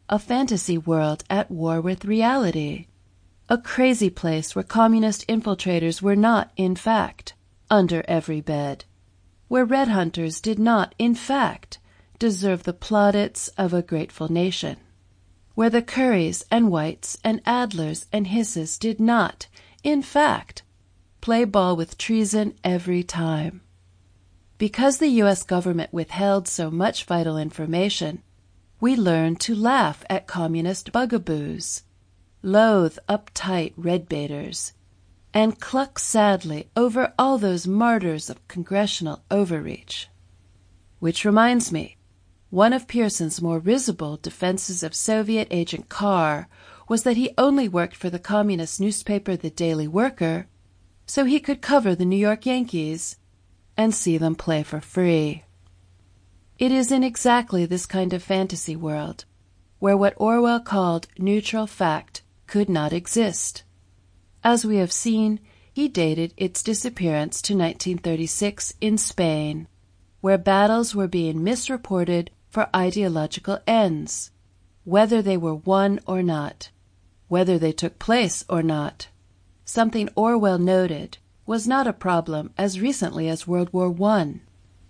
a fantasy world at war with reality, a crazy place where communist infiltrators were not, in fact, under every bed, where red hunters did not, in fact, deserve the plaudits of a grateful nation, where the Currys and Whites and Adlers and Hisses did not, in fact, play ball with treason every time. Because the U S government withheld so much vital information, we learned to laugh at communist bugaboos, loathe uptight red-baiters, and cluck sadly over all those martyrs of congressional overreach. Which reminds me, one of Pearson's more risible defenses of Soviet agent Carr was that he only worked for the communist newspaper The Daily Worker so he could cover the New York Yankees and see them play for free. It is in exactly this kind of fantasy world where what Orwell called neutral fact could not exist. As we have seen, he dated its disappearance to nineteen thirty-six in Spain, where battles were being misreported for ideological ends, whether they were won or not, whether they took place or not. Something Orwell noted was not a problem as recently as World War One.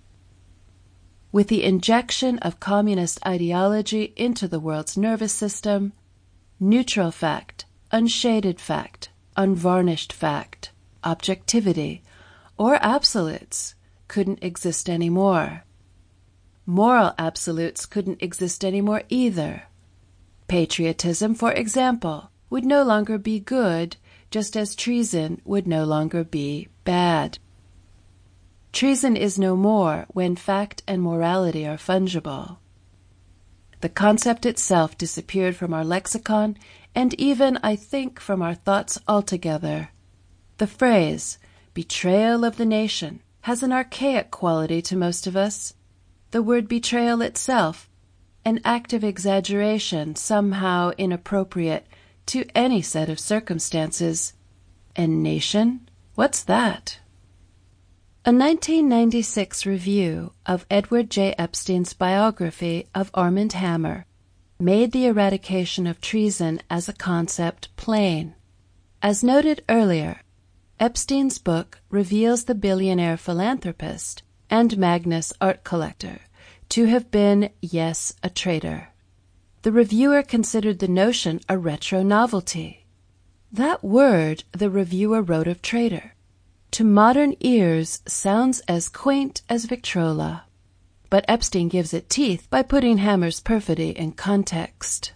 With the injection of communist ideology into the world's nervous system, neutral fact, unshaded fact, unvarnished fact, objectivity, or absolutes couldn't exist anymore. Moral absolutes couldn't exist anymore either. Patriotism, for example, would no longer be good, just as treason would no longer be bad. Treason is no more when fact and morality are fungible. The concept itself disappeared from our lexicon and even, I think, from our thoughts altogether. The phrase, betrayal of the nation, has an archaic quality to most of us. The word betrayal itself, an act of exaggeration somehow inappropriate to any set of circumstances. And nation? What's that? A nineteen ninety-six review of Edward J. Epstein's biography of Armand Hammer made the eradication of treason as a concept plain. As noted earlier, Epstein's book reveals the billionaire philanthropist and Magnus art collector to have been, yes, a traitor. The reviewer considered the notion a retro novelty. That word the reviewer wrote of traitor, to modern ears sounds as quaint as Victrola, but Epstein gives it teeth by putting Hammer's perfidy in context.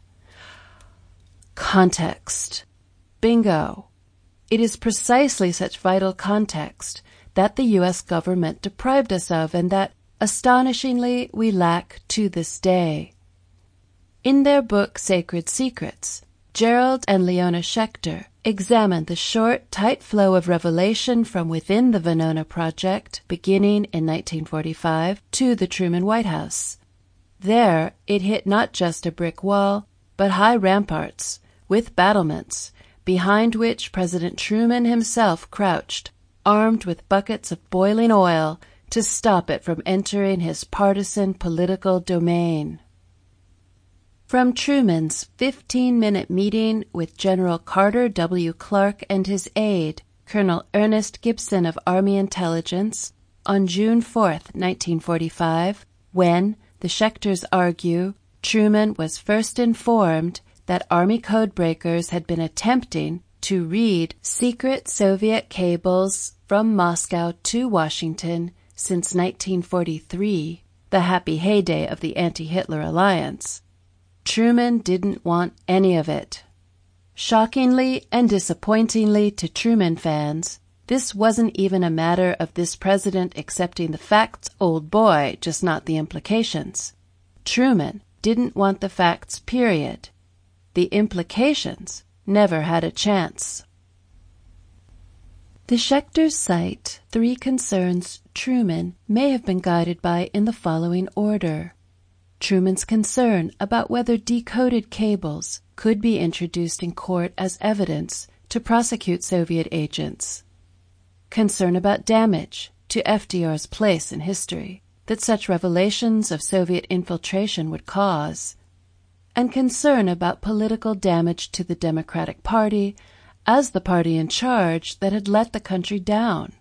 Context. Bingo. It is precisely such vital context that the U S government deprived us of and that, astonishingly, we lack to this day. In their book Sacred Secrets, Gerald and Leona Schechter examine the short, tight flow of revelation from within the Venona Project, beginning in nineteen forty-five, to the Truman White House. There, it hit not just a brick wall, but high ramparts, with battlements, behind which President Truman himself crouched, armed with buckets of boiling oil, to stop it from entering his partisan political domain. From Truman's fifteen-minute meeting with General Carter W. Clark and his aide, Colonel Ernest Gibson of Army Intelligence, on June fourth, nineteen forty-five, when, the Schechters argue, Truman was first informed that Army codebreakers had been attempting to read secret Soviet cables from Moscow to Washington since nineteen forty-three, the happy heyday of the anti-Hitler alliance. Truman didn't want any of it. Shockingly and disappointingly to Truman fans, this wasn't even a matter of this president accepting the facts, old boy, just not the implications. Truman didn't want the facts, period. The implications never had a chance. The Schechters cite three concerns Truman may have been guided by in the following order. Truman's concern about whether decoded cables could be introduced in court as evidence to prosecute Soviet agents. Concern about damage to F D R's place in history that such revelations of Soviet infiltration would cause. and concern about political damage to the Democratic Party as the party in charge that had let the country down.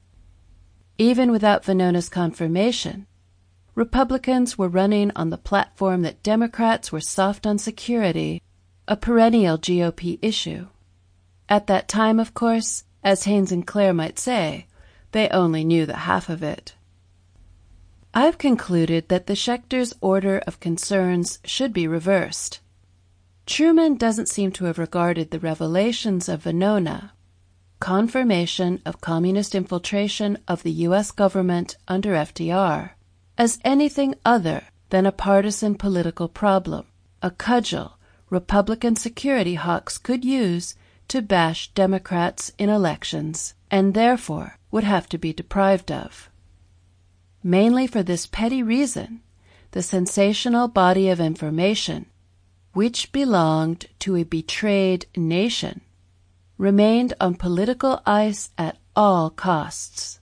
Even without Venona's confirmation, Republicans were running on the platform that Democrats were soft on security, a perennial G O P issue. At that time, of course, as Haynes and Clare might say, they only knew the half of it. I've concluded that the Schechter's order of concerns should be reversed. Truman doesn't seem to have regarded the revelations of Venona, confirmation of communist infiltration of the U S government under F D R, as anything other than a partisan political problem, a cudgel Republican security hawks could use to bash Democrats in elections, and therefore would have to be deprived of. Mainly for this petty reason, the sensational body of information, which belonged to a betrayed nation, remained on political ice at all costs.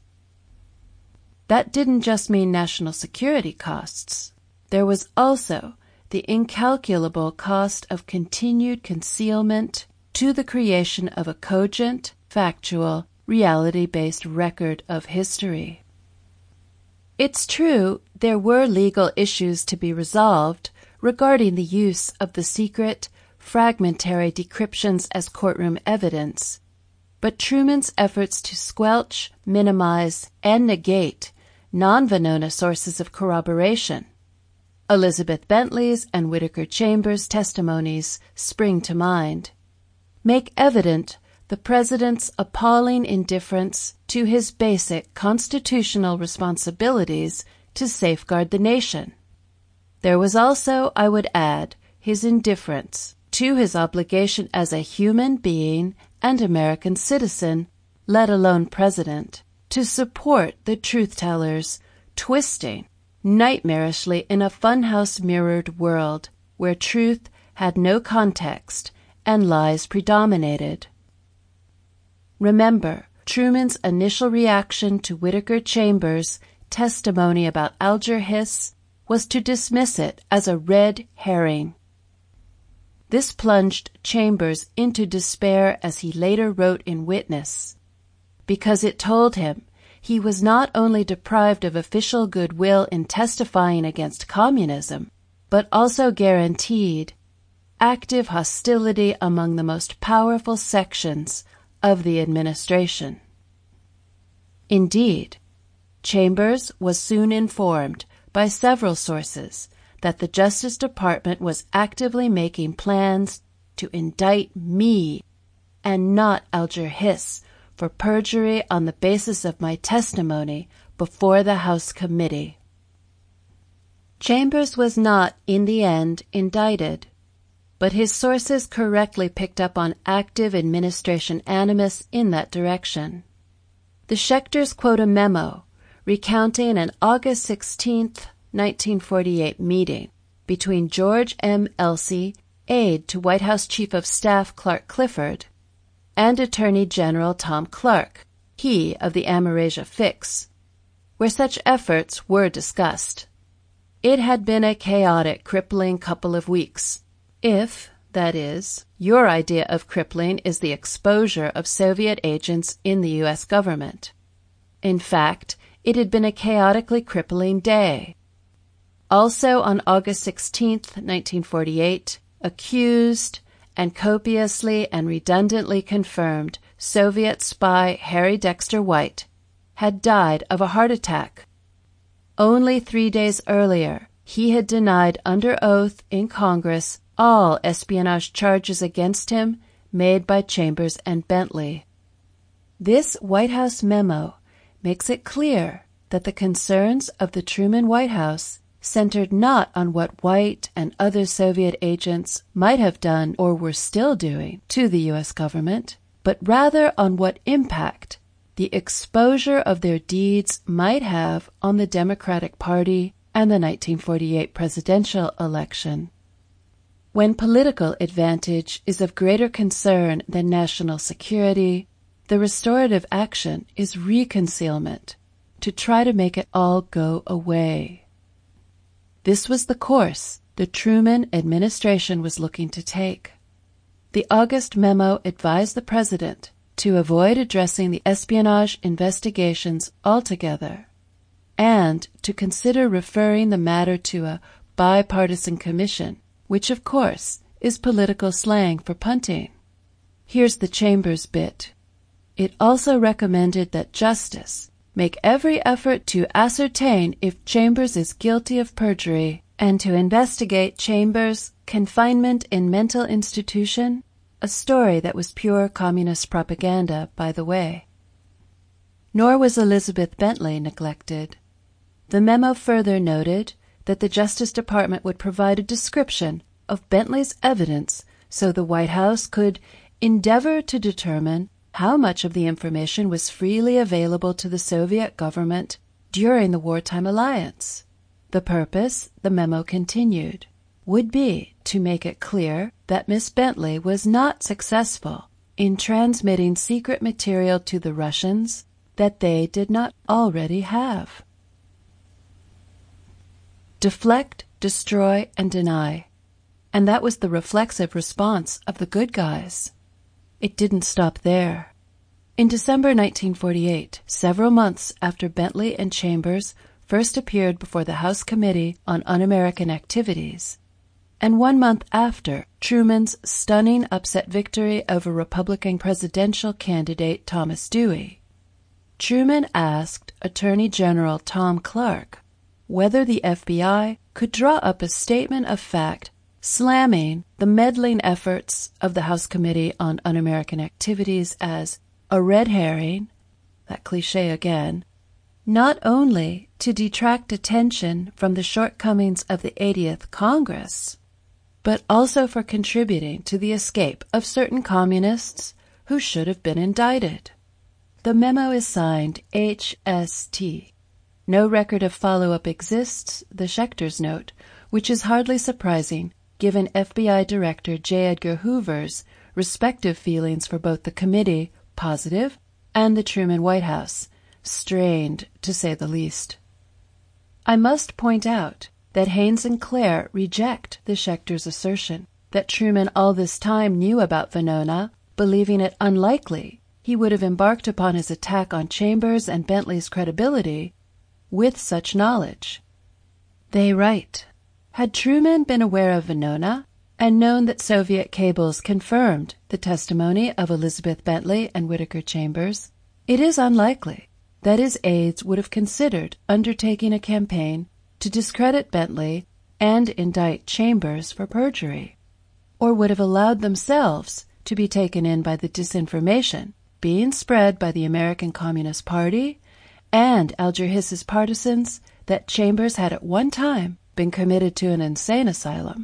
That didn't just mean national security costs. There was also the incalculable cost of continued concealment to the creation of a cogent, factual, reality-based record of history. It's true there were legal issues to be resolved regarding the use of the secret, fragmentary decryptions as courtroom evidence, but Truman's efforts to squelch, minimize, and negate non-Venona sources of corroboration, Elizabeth Bentley's and Whittaker Chambers' testimonies spring to mind, make evident the President's appalling indifference to his basic constitutional responsibilities to safeguard the nation. There was also, I would add, his indifference to his obligation as a human being and American citizen, let alone president, to support the truth-tellers, twisting nightmarishly in a funhouse-mirrored world where truth had no context and lies predominated. Remember, Truman's initial reaction to Whittaker Chambers' testimony about Alger Hiss was to dismiss it as a red herring. This plunged Chambers into despair, as he later wrote in Witness, because it told him he was not only deprived of official goodwill in testifying against communism, but also guaranteed active hostility among the most powerful sections of the administration. Indeed, Chambers was soon informed by several sources that the Justice Department was actively making plans to indict me and not Alger Hiss for perjury on the basis of my testimony before the House Committee. Chambers was not, in the end, indicted, but his sources correctly picked up on active administration animus in that direction. The Schechters quote a memo recounting an August sixteenth, nineteen forty-eight meeting between George M. Elsey, aide to White House Chief of Staff Clark Clifford, and Attorney General Tom Clark, he of the Amerasia Fix, where such efforts were discussed. It had been a chaotic, crippling couple of weeks, if, that is, your idea of crippling is the exposure of Soviet agents in the U S government. In fact, it had been a chaotically crippling day. Also on August sixteenth, nineteen forty-eight, accused and copiously and redundantly confirmed Soviet spy Harry Dexter White had died of a heart attack. Only three days earlier, he had denied under oath in Congress all espionage charges against him made by Chambers and Bentley. This White House memo makes it clear that the concerns of the Truman White House centered not on what White and other Soviet agents might have done or were still doing to the U S government, but rather on what impact the exposure of their deeds might have on the Democratic Party and the nineteen forty-eight presidential election. When political advantage is of greater concern than national security, the restorative action is reconcealment, to try to make it all go away. This was the course the Truman administration was looking to take. The August memo advised the president to avoid addressing the espionage investigations altogether and to consider referring the matter to a bipartisan commission, which, of course, is political slang for punting. Here's the Chambers bit. It also recommended that Justice make every effort to ascertain if Chambers is guilty of perjury and to investigate Chambers' confinement in mental institution, a story that was pure communist propaganda, by the way. Nor was Elizabeth Bentley neglected. The memo further noted that the Justice Department would provide a description of Bentley's evidence so the White House could endeavor to determine how much of the information was freely available to the Soviet government during the wartime alliance. The purpose, the memo continued, would be to make it clear that Miss Bentley was not successful in transmitting secret material to the Russians that they did not already have. Deflect, destroy, and deny. And that was the reflexive response of the good guys. It didn't stop there. In December nineteen forty-eight, several months after Bentley and Chambers first appeared before the House Committee on Un-American Activities, and one month after Truman's stunning upset victory over Republican presidential candidate Thomas Dewey, Truman asked Attorney General Tom Clark whether the F B I could draw up a statement of fact slamming the meddling efforts of the House Committee on Un-American Activities as a red herring, that cliche again, not only to detract attention from the shortcomings of the eightieth Congress, but also for contributing to the escape of certain communists who should have been indicted. The memo is signed H S T. No record of follow-up exists, the Schechter's note, which is hardly surprising given F B I Director J. Edgar Hoover's respective feelings for both the committee, positive, and the Truman White House, strained to say the least. I must point out that Haynes and Clare reject the Schechter's assertion that Truman all this time knew about Venona, believing it unlikely he would have embarked upon his attack on Chambers and Bentley's credibility with such knowledge. They write, had Truman been aware of Venona and known that Soviet cables confirmed the testimony of Elizabeth Bentley and Whittaker Chambers, it is unlikely that his aides would have considered undertaking a campaign to discredit Bentley and indict Chambers for perjury, or would have allowed themselves to be taken in by the disinformation being spread by the American Communist Party and Alger Hiss's partisans that Chambers had at one time been committed to an insane asylum.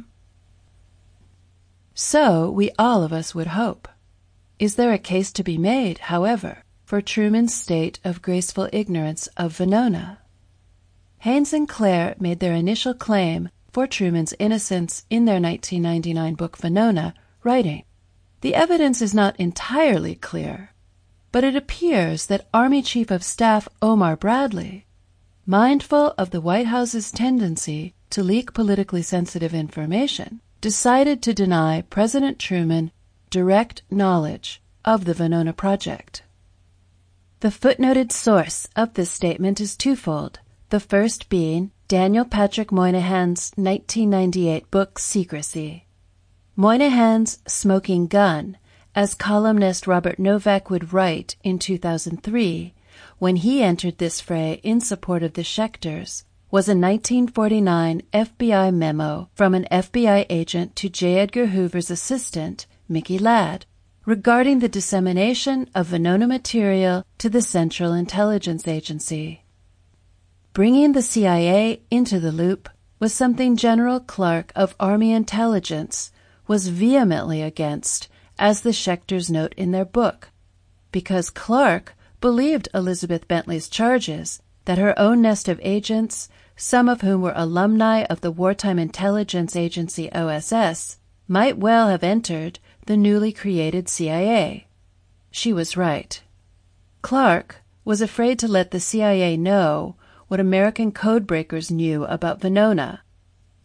So we all of us would hope. Is there a case to be made, however, for Truman's state of graceful ignorance of Venona? Haynes and Clare made their initial claim for Truman's innocence in their nineteen ninety-nine book Venona, writing, "The evidence is not entirely clear, but it appears that Army Chief of Staff Omar Bradley, mindful of the White House's tendency to leak politically sensitive information, decided to deny President Truman direct knowledge of the Venona project." The footnoted source of this statement is twofold, the first being Daniel Patrick Moynihan's nineteen ninety-eight book Secrecy. Moynihan's Smoking Gun, as columnist Robert Novak would write in two thousand three, when he entered this fray in support of the Schechters, was a nineteen forty-nine F B I memo from an F B I agent to J. Edgar Hoover's assistant, Mickey Ladd, regarding the dissemination of Venona material to the Central Intelligence Agency. Bringing the C I A into the loop was something General Clark of Army Intelligence was vehemently against, as the Schechters note in their book, because Clark believed Elizabeth Bentley's charges that her own nest of agents, some of whom were alumni of the Wartime Intelligence Agency O S S, might well have entered the newly created C I A. She was right. Clark was afraid to let the C I A know what American codebreakers knew about Venona,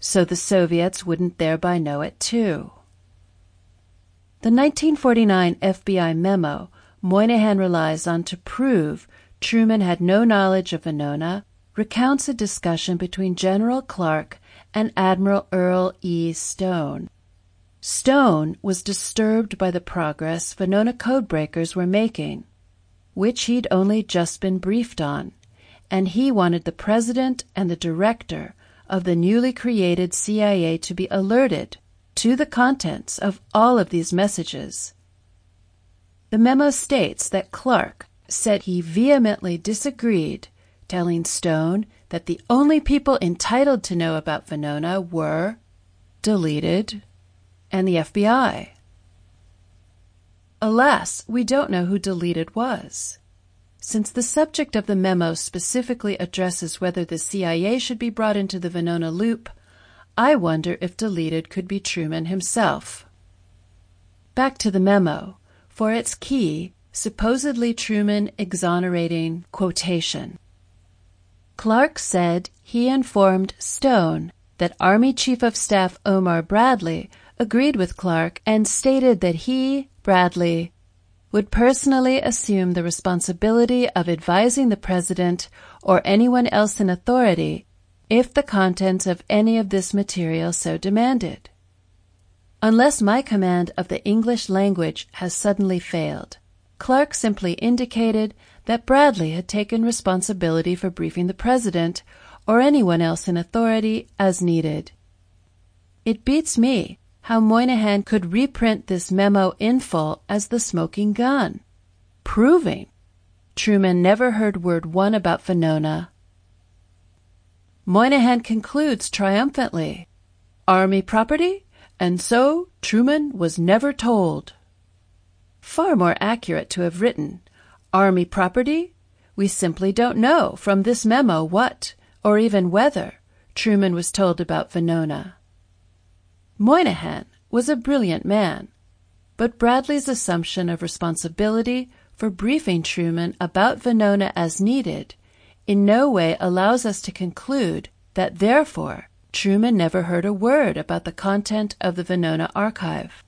so the Soviets wouldn't thereby know it too. The nineteen forty-nine F B I memo Moynihan relies on to prove Truman had no knowledge of Venona recounts a discussion between General Clark and Admiral Earl E. Stone. Stone was disturbed by the progress Venona codebreakers were making, which he'd only just been briefed on, and he wanted the president and the director of the newly created C I A to be alerted to the contents of all of these messages. The memo states that Clark said he vehemently disagreed, telling Stone that the only people entitled to know about Venona were deleted and the F B I. Alas, we don't know who deleted was. Since the subject of the memo specifically addresses whether the C I A should be brought into the Venona loop, I wonder if deleted could be Truman himself. Back to the memo, for its key, supposedly Truman exonerating quotation. Clark said he informed Stone that Army Chief of Staff Omar Bradley agreed with Clark and stated that he, Bradley, would personally assume the responsibility of advising the President or anyone else in authority if the contents of any of this material so demanded. Unless my command of the English language has suddenly failed, Clark simply indicated that Bradley had taken responsibility for briefing the President or anyone else in authority as needed. It beats me how Moynihan could reprint this memo in full as the smoking gun, proving Truman never heard word one about Venona. Moynihan concludes triumphantly, Army property, and so Truman was never told. Far more accurate to have written, Army property, we simply don't know from this memo what, or even whether, Truman was told about Venona. Moynihan was a brilliant man, but Bradley's assumption of responsibility for briefing Truman about Venona as needed in no way allows us to conclude that therefore Truman never heard a word about the content of the Venona archive.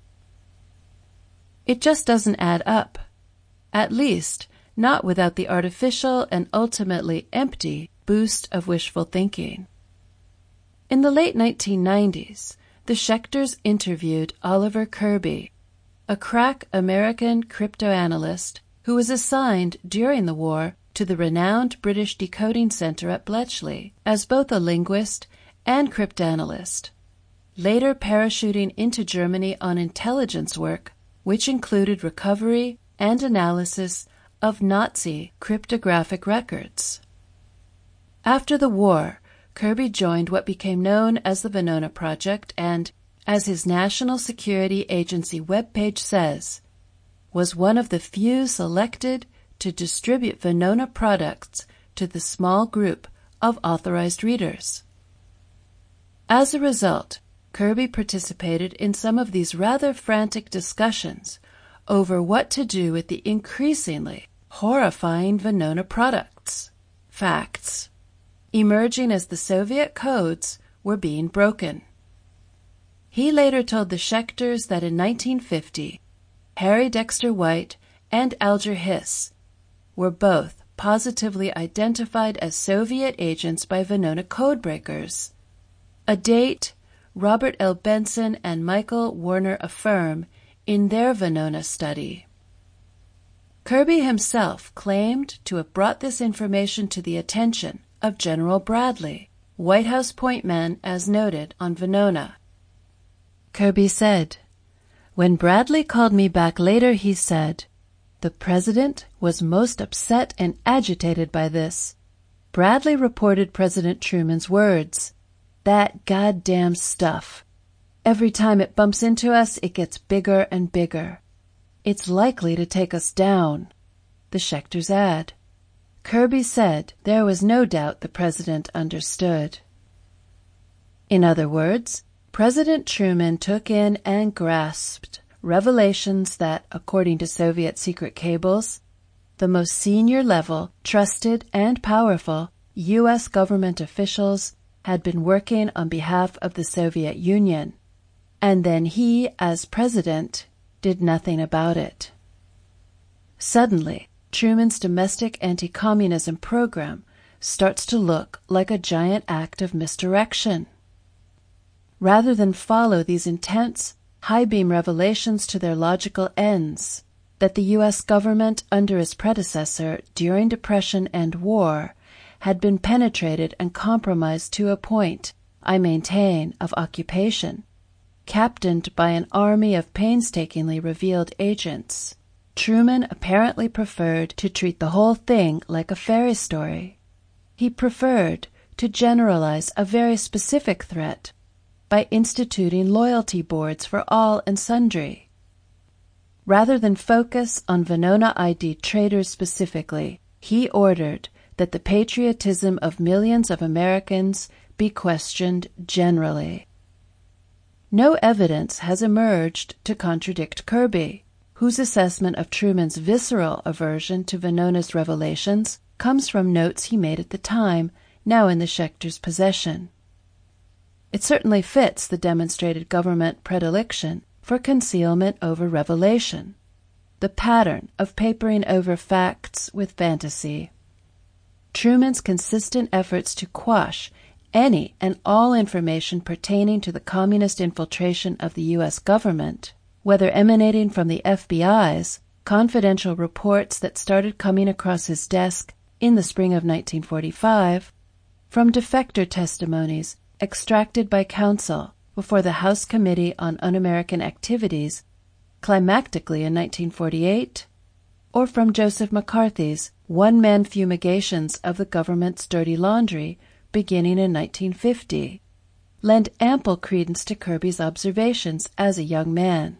It just doesn't add up, at least not without the artificial and ultimately empty boost of wishful thinking. In the late nineteen nineties, the Schechters interviewed Oliver Kirby, a crack American cryptoanalyst who was assigned during the war to the renowned British Decoding Center at Bletchley as both a linguist and cryptanalyst, later parachuting into Germany on intelligence work, which included recovery and analysis of Nazi cryptographic records. After the war, Kirby joined what became known as the Venona Project and, as his National Security Agency webpage says, was one of the few selected to distribute Venona products to the small group of authorized readers. As a result, Kirby participated in some of these rather frantic discussions over what to do with the increasingly horrifying Venona products, facts, emerging as the Soviet codes were being broken. He later told the Schechters that in nineteen fifty, Harry Dexter White and Alger Hiss were both positively identified as Soviet agents by Venona codebreakers, a date Robert L. Benson and Michael Warner affirm in their Venona study. Kirby himself claimed to have brought this information to the attention of General Bradley, White House point man as noted on Venona. Kirby said, "When Bradley called me back later, he said, the President was most upset and agitated by this. Bradley reported President Truman's words, 'That goddamn stuff. Every time it bumps into us, it gets bigger and bigger. It's likely to take us down.'" The Schechters add, Kirby said there was no doubt the President understood. In other words, President Truman took in and grasped revelations that, according to Soviet secret cables, the most senior level, trusted, and powerful U S government officials had been working on behalf of the Soviet Union, and then he, as president, did nothing about it. Suddenly, Truman's domestic anti-communism program starts to look like a giant act of misdirection. Rather than follow these intense, high-beam revelations to their logical ends, that the U S government under its predecessor during Depression and war had been penetrated and compromised to a point, I maintain, of occupation, captained by an army of painstakingly revealed agents, Truman apparently preferred to treat the whole thing like a fairy story. He preferred to generalize a very specific threat by instituting loyalty boards for all and sundry. Rather than focus on Venona I D traitors specifically, he ordered that the patriotism of millions of Americans be questioned generally. No evidence has emerged to contradict Kirby, whose assessment of Truman's visceral aversion to Venona's revelations comes from notes he made at the time, now in the Schechter's possession. It certainly fits the demonstrated government predilection for concealment over revelation, the pattern of papering over facts with fantasy. Truman's consistent efforts to quash any and all information pertaining to the communist infiltration of the U S government, whether emanating from the F B I's confidential reports that started coming across his desk in the spring of nineteen forty-five, from defector testimonies extracted by counsel before the House Committee on Un-American Activities climactically in nineteen forty-eight, or from Joseph McCarthy's one-man fumigations of the government's dirty laundry beginning in nineteen fifty, lend ample credence to Kirby's observations as a young man.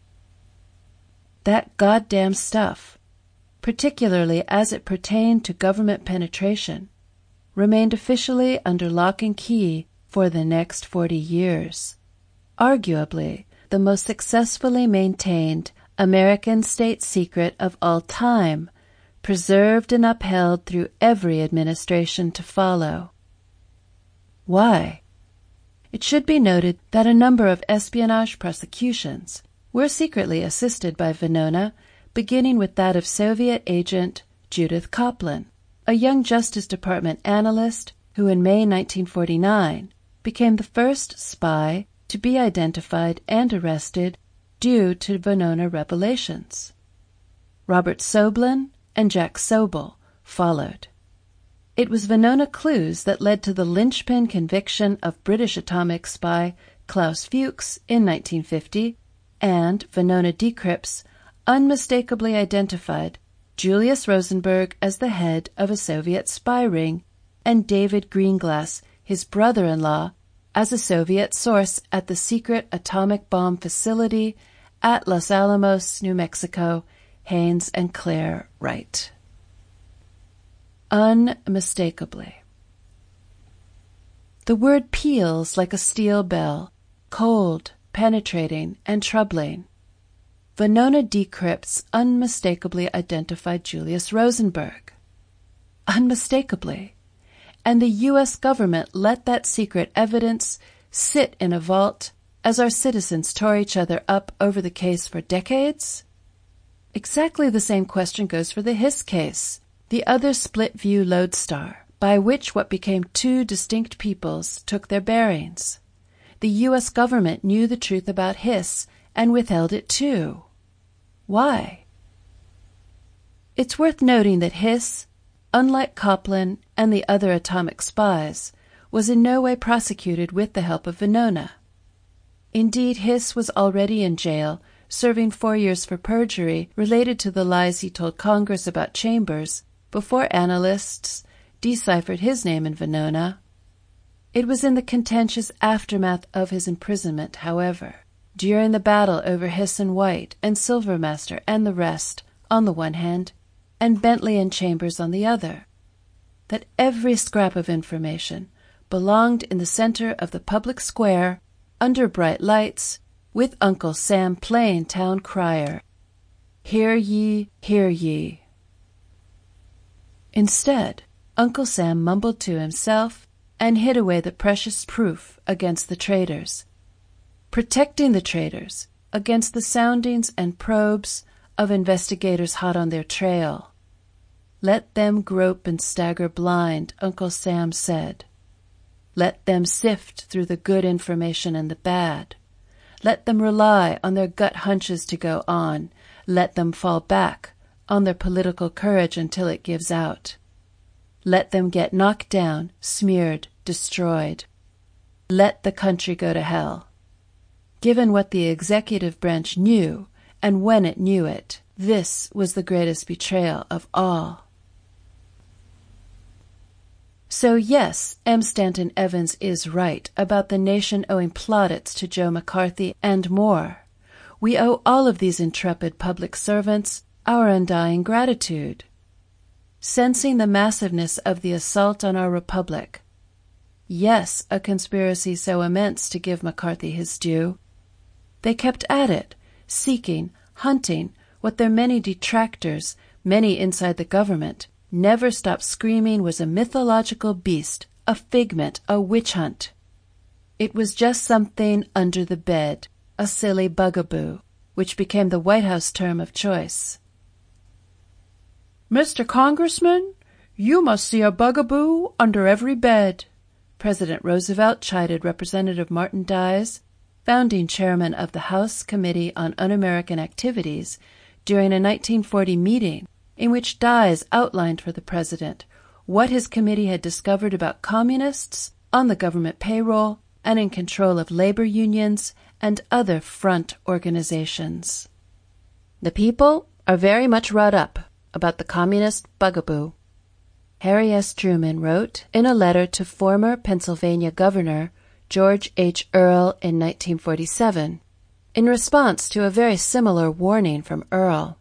That goddamn stuff, particularly as it pertained to government penetration, remained officially under lock and key for the next forty years, arguably the most successfully maintained American state secret of all time, preserved and upheld through every administration to follow. Why? It should be noted that a number of espionage prosecutions were secretly assisted by Venona, beginning with that of Soviet agent Judith Kaplan, a young Justice Department analyst who in May nineteen forty-nine became the first spy to be identified and arrested due to Venona revelations. Robert Soblin and Jack Sobel followed. It was Venona clues that led to the linchpin conviction of British atomic spy Klaus Fuchs in nineteen fifty, and Venona decrypts unmistakably identified Julius Rosenberg as the head of a Soviet spy ring and David Greenglass, his brother-in-law, as a Soviet source at the secret atomic bomb facility at Los Alamos, New Mexico. Haynes and Claire write. Unmistakably. The word peals like a steel bell, cold, penetrating, and troubling. Venona decrypts unmistakably identified Julius Rosenberg. Unmistakably. And the U S government let that secret evidence sit in a vault as our citizens tore each other up over the case for decades? Exactly the same question goes for the Hiss case, the other split-view lodestar, by which what became two distinct peoples took their bearings. The U S government knew the truth about Hiss and withheld it too. Why? It's worth noting that Hiss, unlike Kaplan and the other atomic spies, was in no way prosecuted with the help of Venona. Indeed, Hiss was already in jail, serving four years for perjury related to the lies he told Congress about Chambers before analysts deciphered his name in Venona. It was in the contentious aftermath of his imprisonment, however, during the battle over Hiss and White and Silvermaster and the rest, on the one hand, and Bentley and Chambers on the other, that every scrap of information belonged in the center of the public square, under bright lights, with Uncle Sam playing town crier. Hear ye, hear ye. Instead, Uncle Sam mumbled to himself and hid away the precious proof against the traitors, protecting the traitors against the soundings and probes of investigators hot on their trail. Let them grope and stagger blind, Uncle Sam said. Let them sift through the good information and the bad. Let them rely on their gut hunches to go on. Let them fall back on their political courage until it gives out. Let them get knocked down, smeared, destroyed. Let the country go to hell. Given what the executive branch knew, and when it knew it, this was the greatest betrayal of all. So yes, M. Stanton Evans is right about the nation owing plaudits to Joe McCarthy and more. We owe all of these intrepid public servants our undying gratitude. Sensing the massiveness of the assault on our republic, yes, a conspiracy so immense to give McCarthy his due, they kept at it, seeking, hunting what their many detractors, many inside the government, never stopped screaming was a mythological beast, a figment, a witch hunt. It was just something under the bed, a silly bugaboo, which became the White House term of choice. Mister Congressman, you must see a bugaboo under every bed, President Roosevelt chided Representative Martin Dies, founding chairman of the House Committee on Un-American Activities, during a nineteen forty meeting in which Dies outlined for the president what his committee had discovered about communists on the government payroll and in control of labor unions and other front organizations. The people are very much wrought up about the communist bugaboo. Harry S. Truman wrote in a letter to former Pennsylvania Governor George H. Earle in nineteen forty-seven, in response to a very similar warning from Earle.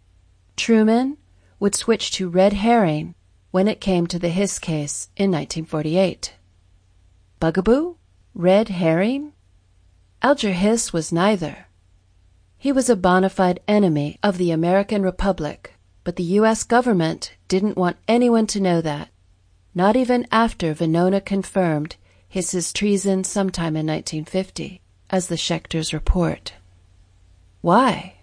Truman would switch to red herring when it came to the Hiss case in nineteen forty-eight. Bugaboo? Red herring? Alger Hiss was neither. He was a bona fide enemy of the American Republic, but the U S government didn't want anyone to know that, not even after Venona confirmed Hiss's treason sometime in nineteen fifty, as the Schechters report. Why?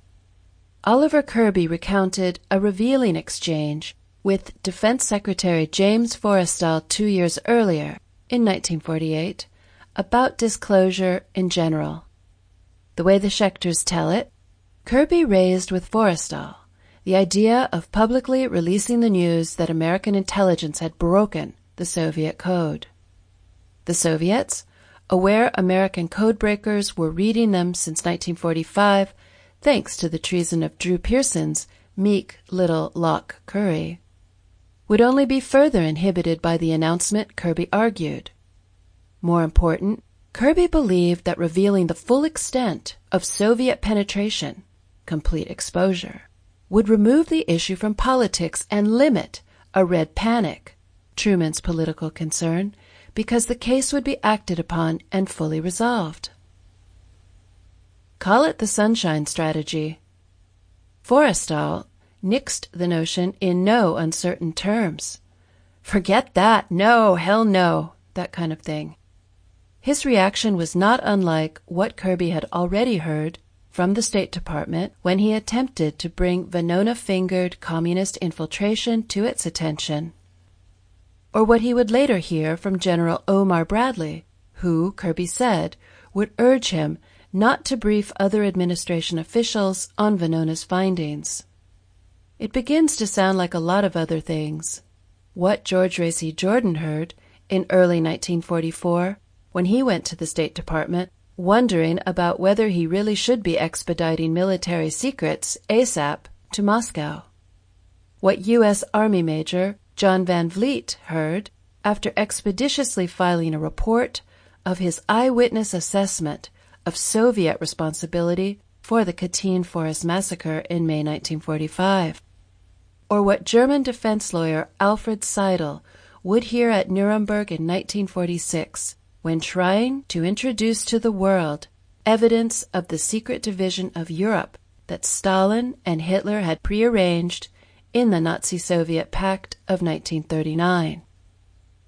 Oliver Kirby recounted a revealing exchange with Defense Secretary James Forrestal two years earlier, in nineteen forty-eight, about disclosure in general. The way the Schechters tell it, Kirby raised with Forrestal the idea of publicly releasing the news that American intelligence had broken the Soviet code. The Soviets, aware American codebreakers were reading them since nineteen forty-five, thanks to the treason of Drew Pearson's meek little Locke Curry, would only be further inhibited by the announcement, Kirby argued. More important, Kirby believed that revealing the full extent of Soviet penetration, complete exposure, would remove the issue from politics and limit a red panic, Truman's political concern, because the case would be acted upon and fully resolved. Call it the sunshine strategy. Forrestal nixed the notion in no uncertain terms. Forget that, no, hell no, that kind of thing. His reaction was not unlike what Kirby had already heard from the State Department when he attempted to bring Venona-fingered communist infiltration to its attention, or what he would later hear from General Omar Bradley, who, Kirby said, would urge him not to brief other administration officials on Venona's findings. It begins to sound like a lot of other things. What George Racy Jordan heard in early nineteen forty-four when he went to the State Department wondering about whether he really should be expediting military secrets ASAP to Moscow. What U S Army Major John Van Vliet heard after expeditiously filing a report of his eyewitness assessment of Soviet responsibility for the Katyn Forest massacre in May nineteen forty-five. Or what German defense lawyer Alfred Seidel would hear at Nuremberg in nineteen forty-six when trying to introduce to the world evidence of the secret division of Europe that Stalin and Hitler had prearranged in the Nazi-Soviet Pact of nineteen thirty-nine.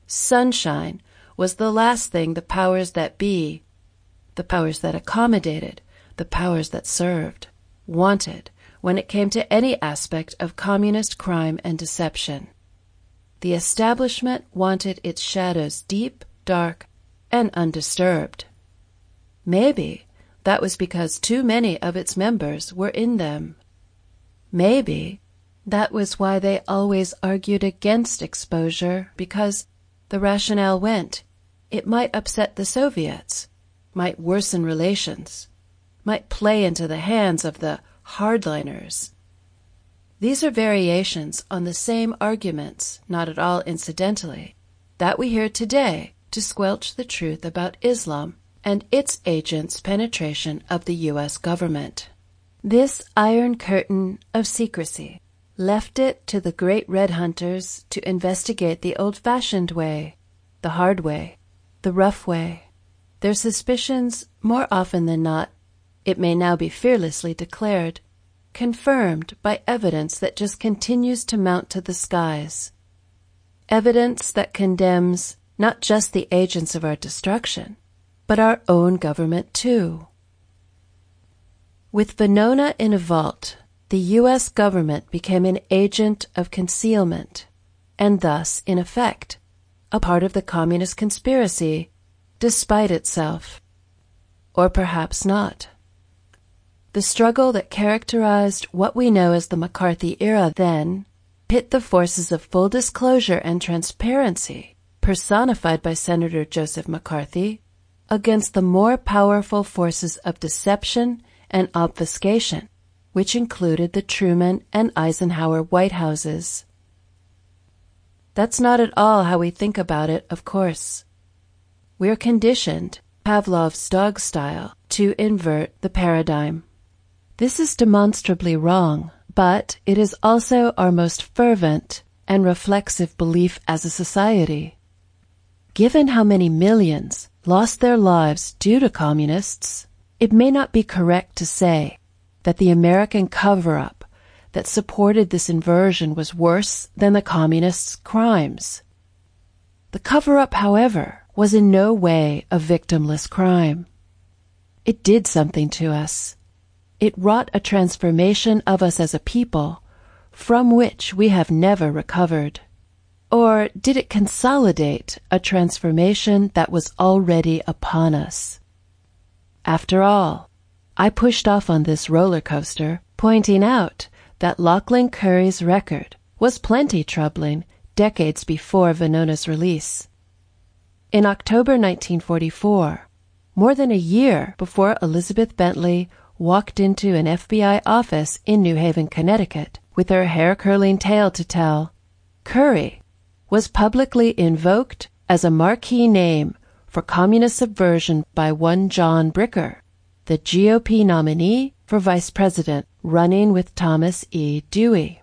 Sunshine was the last thing the powers that be, the powers that accommodated, the powers that served, wanted when it came to any aspect of communist crime and deception. The establishment wanted its shadows deep, dark, and undisturbed. Maybe that was because too many of its members were in them. Maybe that was why they always argued against exposure, because the rationale went, it might upset the Soviets, might worsen relations, might play into the hands of the hardliners. These are variations on the same arguments, not at all incidentally, that we hear today to squelch the truth about Islam and its agents' penetration of the U S government. This iron curtain of secrecy left it to the great red hunters to investigate the old-fashioned way, the hard way, the rough way. Their suspicions, more often than not, it may now be fearlessly declared, confirmed by evidence that just continues to mount to the skies. Evidence that condemns not just the agents of our destruction, but our own government too. With Venona in a vault, the U S government became an agent of concealment, and thus, in effect, a part of the communist conspiracy, despite itself. Or perhaps not. The struggle that characterized what we know as the McCarthy era then pit the forces of full disclosure and transparency, personified by Senator Joseph McCarthy, against the more powerful forces of deception and obfuscation, which included the Truman and Eisenhower White Houses. That's not at all how we think about it, of course. We're conditioned, Pavlov's dog style, to invert the paradigm. This is demonstrably wrong, but it is also our most fervent and reflexive belief as a society. Given how many millions lost their lives due to communists, it may not be correct to say that the American cover-up that supported this inversion was worse than the communists' crimes. The cover-up, however, was in no way a victimless crime. It did something to us. It wrought a transformation of us as a people from which we have never recovered. Or did it consolidate a transformation that was already upon us? After all, I pushed off on this roller coaster, pointing out that Lachlan Curry's record was plenty troubling decades before Venona's release. In October nineteen forty-four, more than a year before Elizabeth Bentley walked into an F B I office in New Haven, Connecticut, with her hair-curling tale to tell, Curry was publicly invoked as a marquee name for communist subversion by one John Bricker, the G O P nominee for vice president running with Thomas E. Dewey.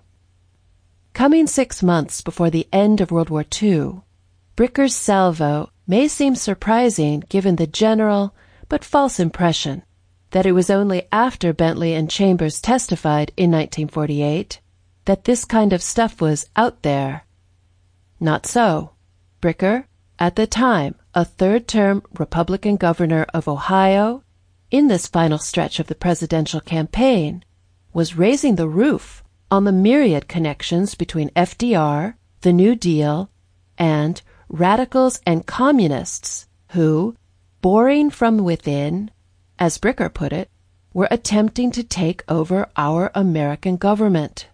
Coming six months before the end of World War Two, Bricker's salvo may seem surprising given the general but false impression that it was only after Bentley and Chambers testified in nineteen forty-eight that this kind of stuff was out there. Not so. Bricker, at the time a third-term Republican governor of Ohio, in this final stretch of the presidential campaign, was raising the roof on the myriad connections between F D R, the New Deal, and radicals and communists who, boring from within, as Bricker put it, were attempting to take over our American government.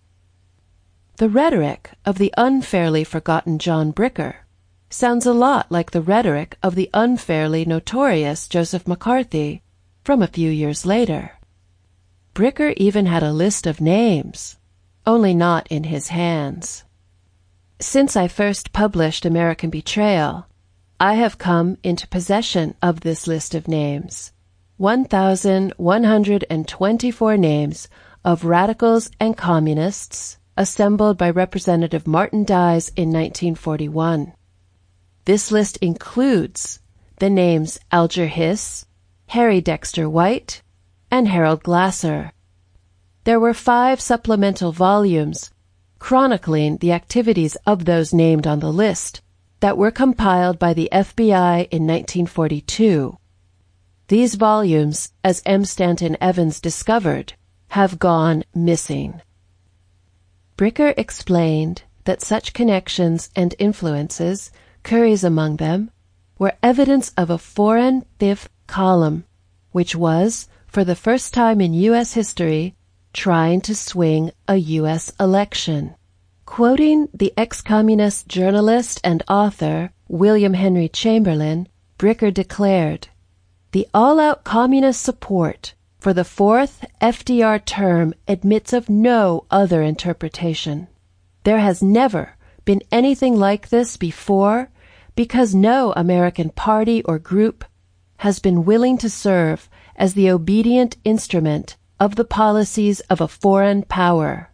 The rhetoric of the unfairly forgotten John Bricker sounds a lot like the rhetoric of the unfairly notorious Joseph McCarthy from a few years later. Bricker even had a list of names, only not in his hands. Since I first published American Betrayal, I have come into possession of this list of names, one thousand one hundred twenty-four names of radicals and communists assembled by Representative Martin Dies in nineteen forty-one. This list includes the names Alger Hiss, Harry Dexter White, and Harold Glasser. There were five supplemental volumes chronicling the activities of those named on the list, that were compiled by the F B I in nineteen forty-two. These volumes, as M. Stanton Evans discovered, have gone missing. Bricker explained that such connections and influences, Curry's among them, were evidence of a foreign fifth column, which was, for the first time in U S history, trying to swing a U S election. Quoting the ex-communist journalist and author William Henry Chamberlain, Bricker declared, "The all-out communist support for the fourth F D R term admits of no other interpretation. There has never been anything like this before because no American party or group has been willing to serve as the obedient instrument of the policies of a foreign power."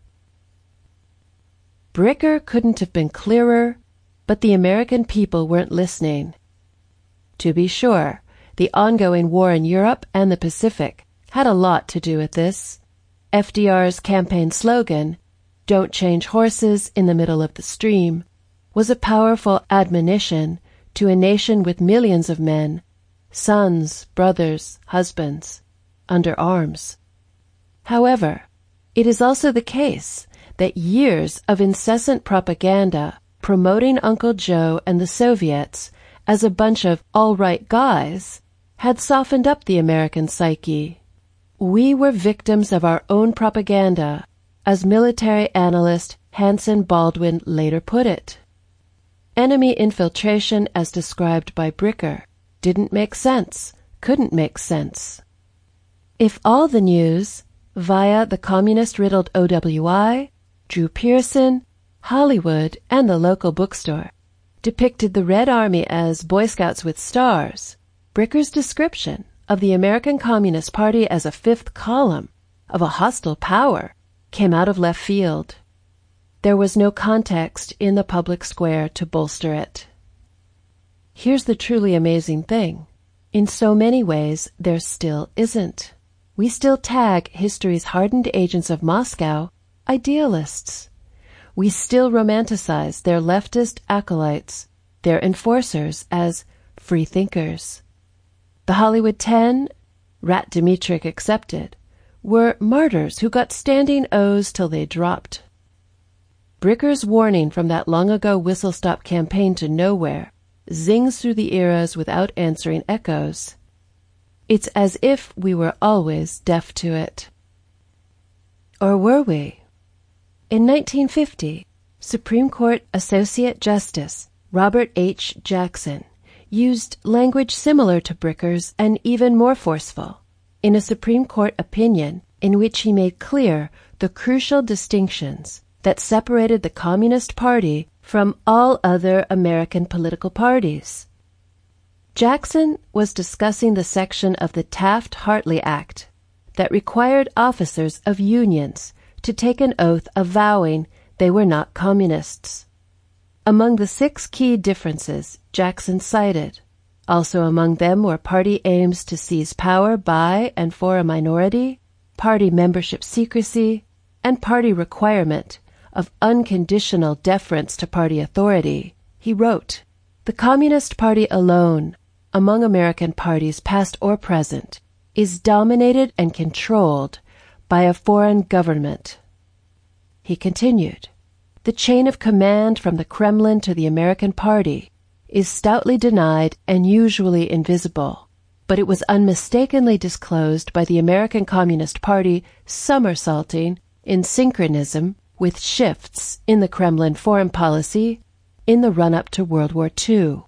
Bricker couldn't have been clearer, but the American people weren't listening. To be sure, the ongoing war in Europe and the Pacific had a lot to do with this. F D R's campaign slogan, "Don't change horses in the middle of the stream," was a powerful admonition to a nation with millions of men, sons, brothers, husbands, under arms. However, it is also the case that years of incessant propaganda promoting Uncle Joe and the Soviets as a bunch of all-right guys had softened up the American psyche. We were victims of our own propaganda, as military analyst Hanson Baldwin later put it. Enemy infiltration, as described by Bricker, didn't make sense, couldn't make sense. If all the news, via the communist-riddled O W I, Drew Pearson, Hollywood, and the local bookstore, depicted the Red Army as Boy Scouts with stars, Bricker's description of the American Communist Party as a fifth column of a hostile power came out of left field. There was no context in the public square to bolster it. Here's the truly amazing thing. In so many ways, there still isn't. We still tag history's hardened agents of Moscow idealists. We still romanticize their leftist acolytes, their enforcers, as free thinkers. The Hollywood Ten, Rat Dimitrich excepted, were martyrs who got standing O's till they dropped. Bricker's warning from that long-ago whistle-stop campaign to nowhere zings through the eras without answering echoes. It's as if we were always deaf to it. Or were we? In nineteen fifty, Supreme Court Associate Justice Robert H. Jackson used language similar to Bricker's and even more forceful in a Supreme Court opinion in which he made clear the crucial distinctions that separated the Communist Party from all other American political parties. Jackson was discussing the section of the Taft-Hartley Act that required officers of unions to take an oath avowing they were not communists. Among the six key differences Jackson cited, also among them were party aims to seize power by and for a minority, party membership secrecy, and party requirement of unconditional deference to party authority. He wrote, "The Communist Party alone, among American parties past or present, is dominated and controlled by a foreign government." He continued, "The chain of command from the Kremlin to the American Party is stoutly denied and usually invisible, but it was unmistakably disclosed by the American Communist Party somersaulting in synchronism with shifts in the Kremlin foreign policy in the run-up to World War Two.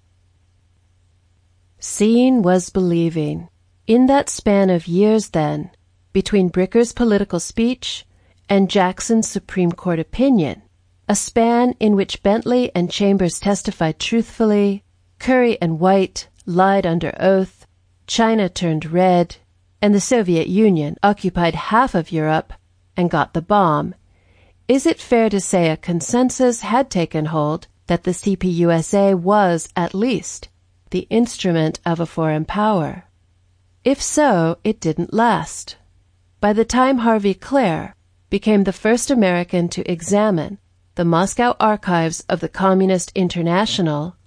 Seeing was believing. In that span of years, then, between Bricker's political speech and Jackson's Supreme Court opinion, a span in which Bentley and Chambers testified truthfully, Curry and White lied under oath, China turned red, and the Soviet Union occupied half of Europe and got the bomb, is it fair to say a consensus had taken hold that the C P U S A was, at least, the instrument of a foreign power? If so, it didn't last. By the time Harvey Clare became the first American to examine the Moscow archives of the Communist International,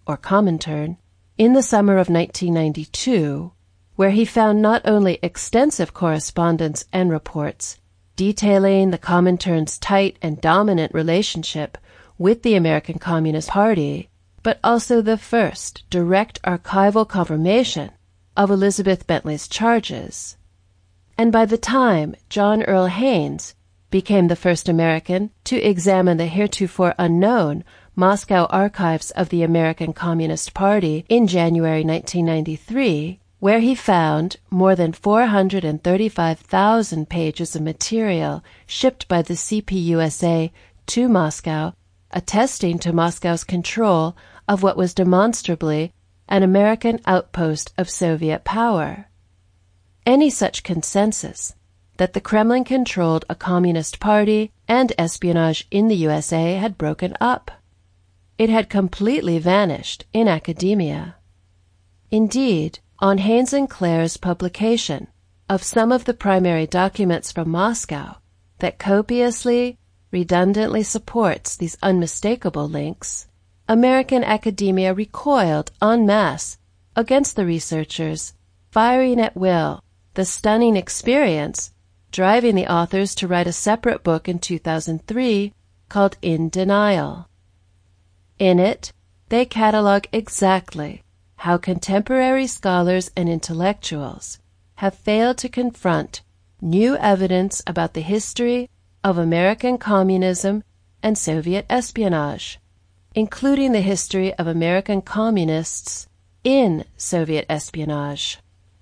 or Comintern, in the summer of nineteen ninety-two, where he found not only extensive correspondence and reports detailing the Comintern's tight and dominant relationship with the American Communist Party, but also the first direct archival confirmation of Elizabeth Bentley's charges. And by the time John Earl Haynes became the first American to examine the heretofore unknown Moscow archives of the American Communist Party in January nineteen ninety-three, where he found more than four hundred thirty-five thousand pages of material shipped by the C P U S A to Moscow, attesting to Moscow's control of what was demonstrably an American outpost of Soviet power. Any such consensus that the Kremlin controlled a communist party and espionage in the U S A had broken up. It had completely vanished in academia. Indeed, on Haynes and Clare's publication of some of the primary documents from Moscow that copiously, redundantly supports these unmistakable links, American academia recoiled en masse against the researchers, firing at will the stunning experience driving the authors to write a separate book in two thousand three called In Denial. In it, they catalog exactly how contemporary scholars and intellectuals have failed to confront new evidence about the history of American communism and Soviet espionage, including the history of American communists in Soviet espionage.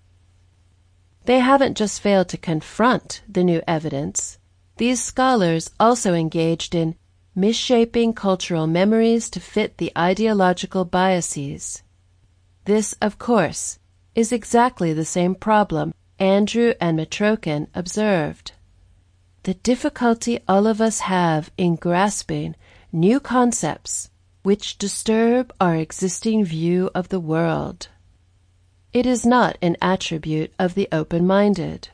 They haven't just failed to confront the new evidence. These scholars also engaged in misshaping cultural memories to fit the ideological biases. This, of course, is exactly the same problem Andrew and Mitrokhin observed. The difficulty all of us have in grasping new concepts which disturb our existing view of the world. It is not an attribute of the open-minded.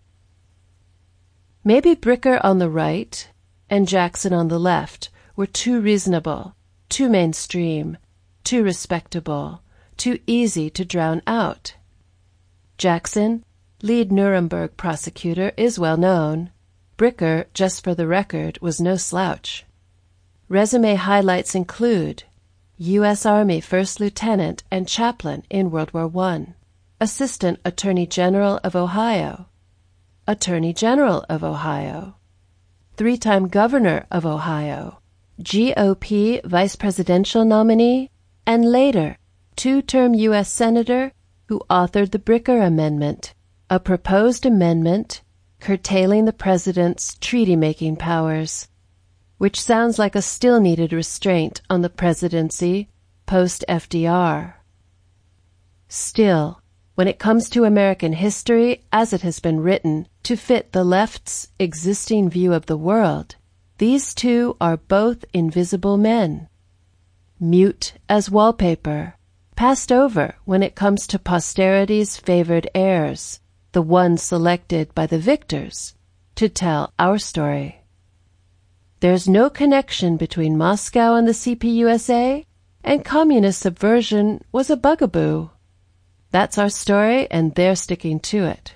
Maybe Bricker on the right and Jackson on the left were too reasonable, too mainstream, too respectable, too easy to drown out. Jackson, lead Nuremberg prosecutor, is well known. Bricker, just for the record, was no slouch. Resume highlights include U S Army First Lieutenant and Chaplain in World War One, Assistant Attorney General of Ohio, Attorney General of Ohio, three-time Governor of Ohio, G O P Vice Presidential nominee, and later two-term U S Senator who authored the Bricker Amendment, a proposed amendment curtailing the President's treaty-making powers, which sounds like a still-needed restraint on the presidency post-F D R. Still, when it comes to American history as it has been written to fit the left's existing view of the world, these two are both invisible men. Mute as wallpaper, passed over when it comes to posterity's favored heirs, the ones selected by the victors to tell our story. There's no connection between Moscow and the C P U S A, and communist subversion was a bugaboo. That's our story, and they're sticking to it.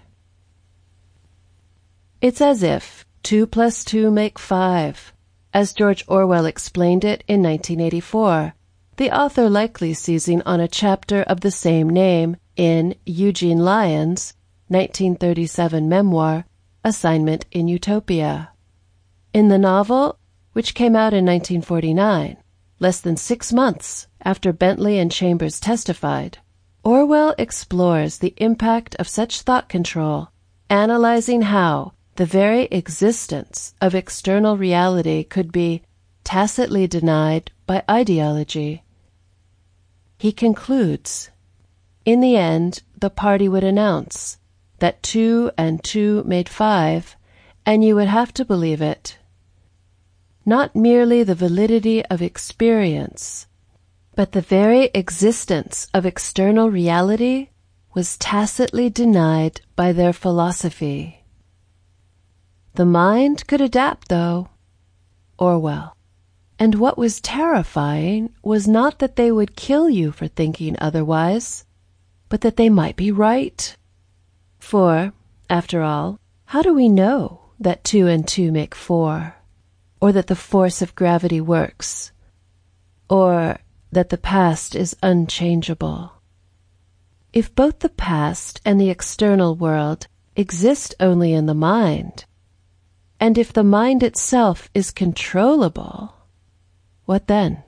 It's as if two plus two make five. As George Orwell explained it in nineteen eighty-four, the author likely seizing on a chapter of the same name in Eugene Lyon's nineteen thirty-seven memoir, Assignment in Utopia. In the novel, which came out in nineteen forty-nine, less than six months after Bentley and Chambers testified, Orwell explores the impact of such thought control, analyzing how the very existence of external reality could be tacitly denied by ideology. He concludes, in the end, the party would announce that two and two made five, and you would have to believe it. Not merely the validity of experience, but the very existence of external reality was tacitly denied by their philosophy. The mind could adapt, though. Orwell. And what was terrifying was not that they would kill you for thinking otherwise, but that they might be right. For, after all, how do we know that two and two make four, or that the force of gravity works, or that the past is unchangeable? If both the past and the external world exist only in the mind, and if the mind itself is controllable, what then?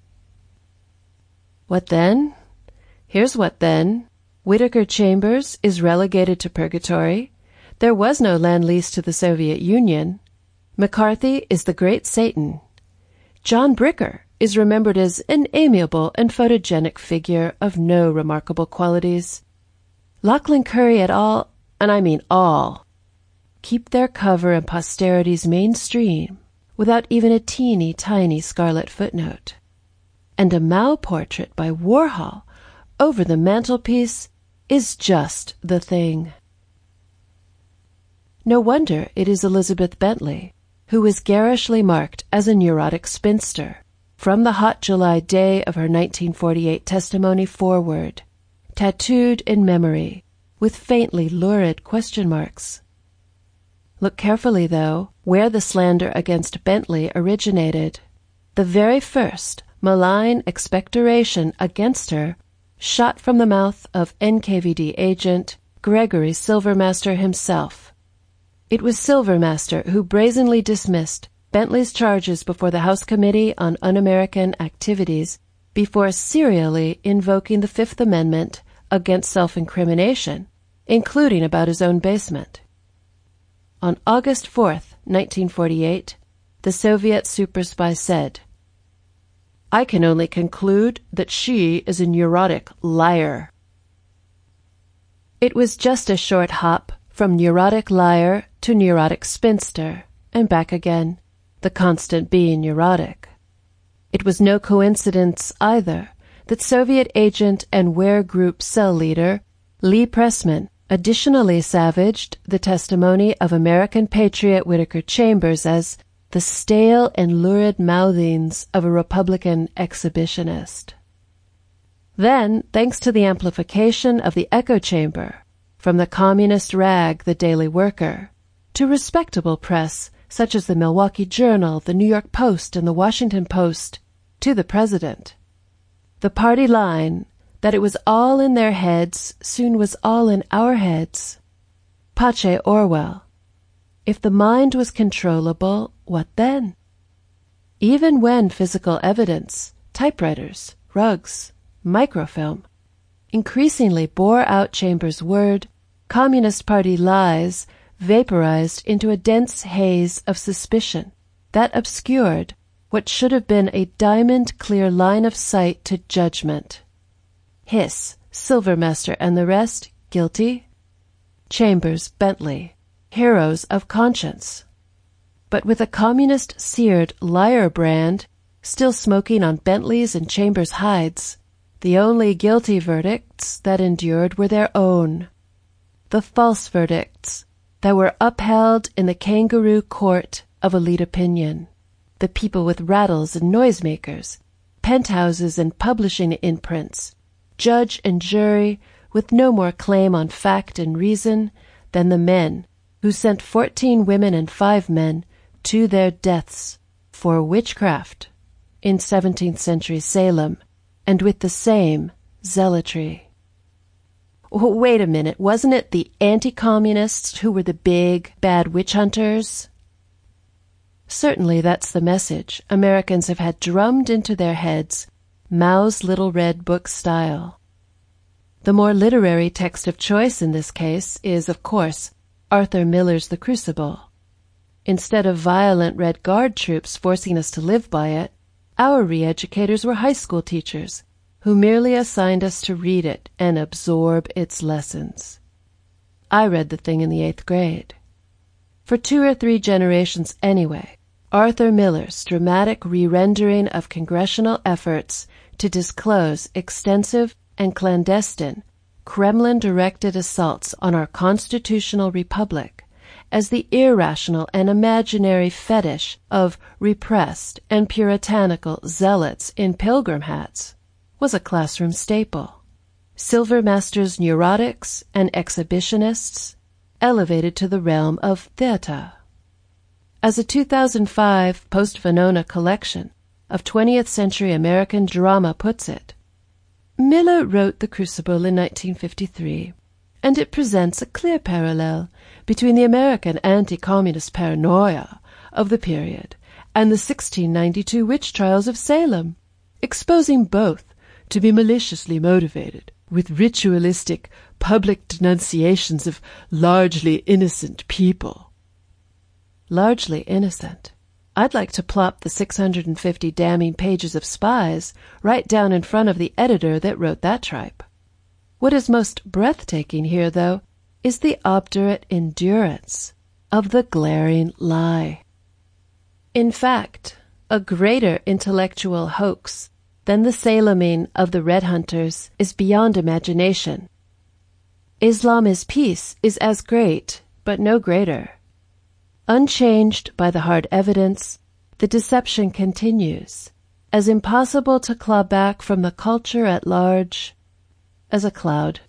What then? Here's what then. Whittaker Chambers is relegated to purgatory. There was no land-lease to the Soviet Union. McCarthy is the great Satan. John Bricker is remembered as an amiable and photogenic figure of no remarkable qualities. Lachlan Curry et al., and I mean all, keep their cover in posterity's mainstream without even a teeny tiny scarlet footnote. And a Mao portrait by Warhol over the mantelpiece is just the thing. No wonder it is Elizabeth Bentley, who is garishly marked as a neurotic spinster, from the hot July day of her nineteen forty-eight testimony forward, tattooed in memory, with faintly lurid question marks. Look carefully, though, where the slander against Bentley originated. The very first malign expectoration against her shot from the mouth of N K V D agent Gregory Silvermaster himself. It was Silvermaster who brazenly dismissed Bentley's charges before the House Committee on Un-American Activities before serially invoking the Fifth Amendment against self-incrimination, including about his own basement. On August fourth, nineteen forty-eight, the Soviet super spy said, "I can only conclude that she is a neurotic liar." It was just a short hop from neurotic liar to neurotic spinster, and back again, the constant being neurotic. It was no coincidence, either, that Soviet agent and Ware Group cell leader Lee Pressman additionally savaged the testimony of American patriot Whittaker Chambers as the stale and lurid mouthings of a Republican exhibitionist. Then, thanks to the amplification of the echo chamber, from the communist rag, the Daily Worker, to respectable press such as the Milwaukee Journal, the New York Post, and the Washington Post, to the president, the party line that it was all in their heads soon was all in our heads. Pace Orwell. If the mind was controllable, what then? Even when physical evidence, typewriters, rugs, microfilm, increasingly bore out Chambers' word, Communist Party lies vaporized into a dense haze of suspicion that obscured what should have been a diamond-clear line of sight to judgment. Hiss, Silvermaster and the rest, guilty. Chambers, Bentley, heroes of conscience. But with a communist seared liar brand still smoking on Bentley's and Chambers' hides, the only guilty verdicts that endured were their own. The false verdicts that were upheld in the kangaroo court of elite opinion. The people with rattles and noisemakers, penthouses and publishing imprints, judge and jury with no more claim on fact and reason than the men who sent fourteen women and five men to their deaths for witchcraft in seventeenth century Salem, and with the same zealotry. Oh, wait a minute, wasn't it the anti-communists who were the big, bad witch hunters? Certainly that's the message Americans have had drummed into their heads, Mao's Little Red Book style. The more literary text of choice in this case is, of course, Arthur Miller's The Crucible. Instead of violent Red Guard troops forcing us to live by it, our re-educators were high school teachers who merely assigned us to read it and absorb its lessons. I read the thing in the eighth grade. For two or three generations anyway, Arthur Miller's dramatic re-rendering of congressional efforts to disclose extensive and clandestine Kremlin-directed assaults on our constitutional republic as the irrational and imaginary fetish of repressed and puritanical zealots in pilgrim hats, was a classroom staple. Silver Masters neurotics and exhibitionists elevated to the realm of theater. As a two thousand five post-Venona collection of twentieth century American drama puts it, Miller wrote The Crucible in nineteen fifty-three, and it presents a clear parallel between the American anti-communist paranoia of the period and the sixteen ninety-two witch trials of Salem, exposing both to be maliciously motivated with ritualistic public denunciations of largely innocent people. Largely innocent. I'd like to plop the six hundred fifty damning pages of spies right down in front of the editor that wrote that tripe. What is most breathtaking here, though, is the obdurate endurance of the glaring lie. In fact, a greater intellectual hoax than the Saleming of the Red Hunters is beyond imagination. Islam is peace is as great, but no greater. Unchanged by the hard evidence, the deception continues, as impossible to claw back from the culture at large as a cloud.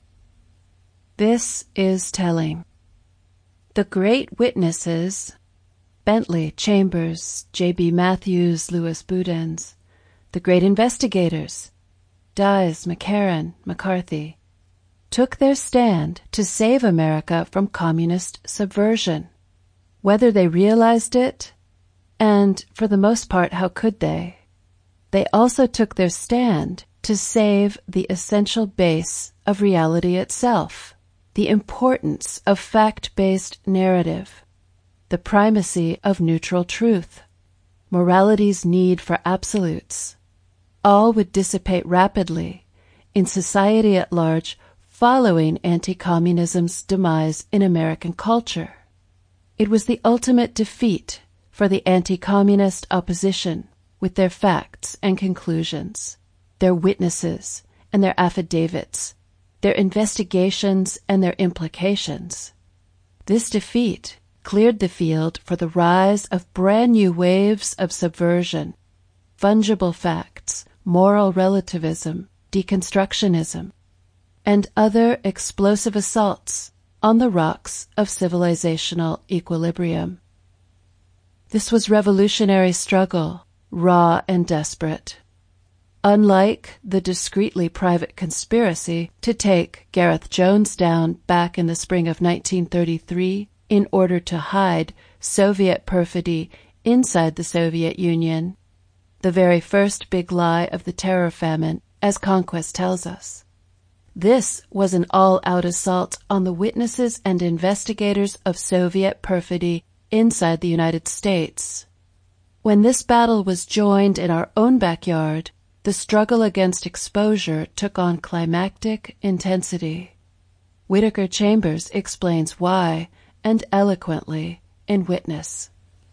This is telling. The great witnesses, Bentley, Chambers, J B Matthews, Louis Boudins, the great investigators, Dies, McCarran, McCarthy, took their stand to save America from communist subversion. Whether they realized it, and for the most part, how could they? They also took their stand to save the essential base of reality itself, the importance of fact-based narrative, the primacy of neutral truth, morality's need for absolutes. All would dissipate rapidly in society at large following anti-communism's demise in American culture. It was the ultimate defeat for the anti-communist opposition with their facts and conclusions, their witnesses and their affidavits, their investigations and their implications. This defeat cleared the field for the rise of brand new waves of subversion, fungible facts, moral relativism, deconstructionism, and other explosive assaults on the rocks of civilizational equilibrium. This was revolutionary struggle, raw and desperate. Unlike the discreetly private conspiracy to take Gareth Jones down back in the spring of nineteen thirty-three in order to hide Soviet perfidy inside the Soviet Union, the very first big lie of the terror famine, as Conquest tells us. This was an all-out assault on the witnesses and investigators of Soviet perfidy inside the United States. When this battle was joined in our own backyard, the struggle against exposure took on climactic intensity. Whittaker Chambers explains why, and eloquently, in Witness.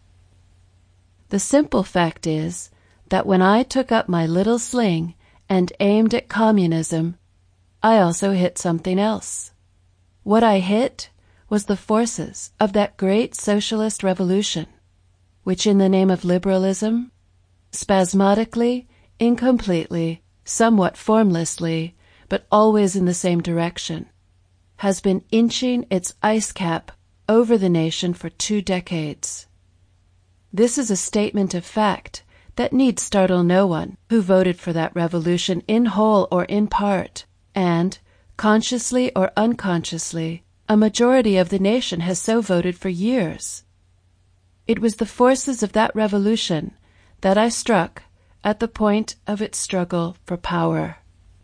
The simple fact is that when I took up my little sling and aimed at communism, I also hit something else. What I hit was the forces of that great socialist revolution, which in the name of liberalism, spasmodically, incompletely, somewhat formlessly, but always in the same direction, has been inching its ice cap over the nation for two decades. This is a statement of fact that need startle no one who voted for that revolution in whole or in part, and, consciously or unconsciously, a majority of the nation has so voted for years. It was the forces of that revolution that I struck at the point of its struggle for power.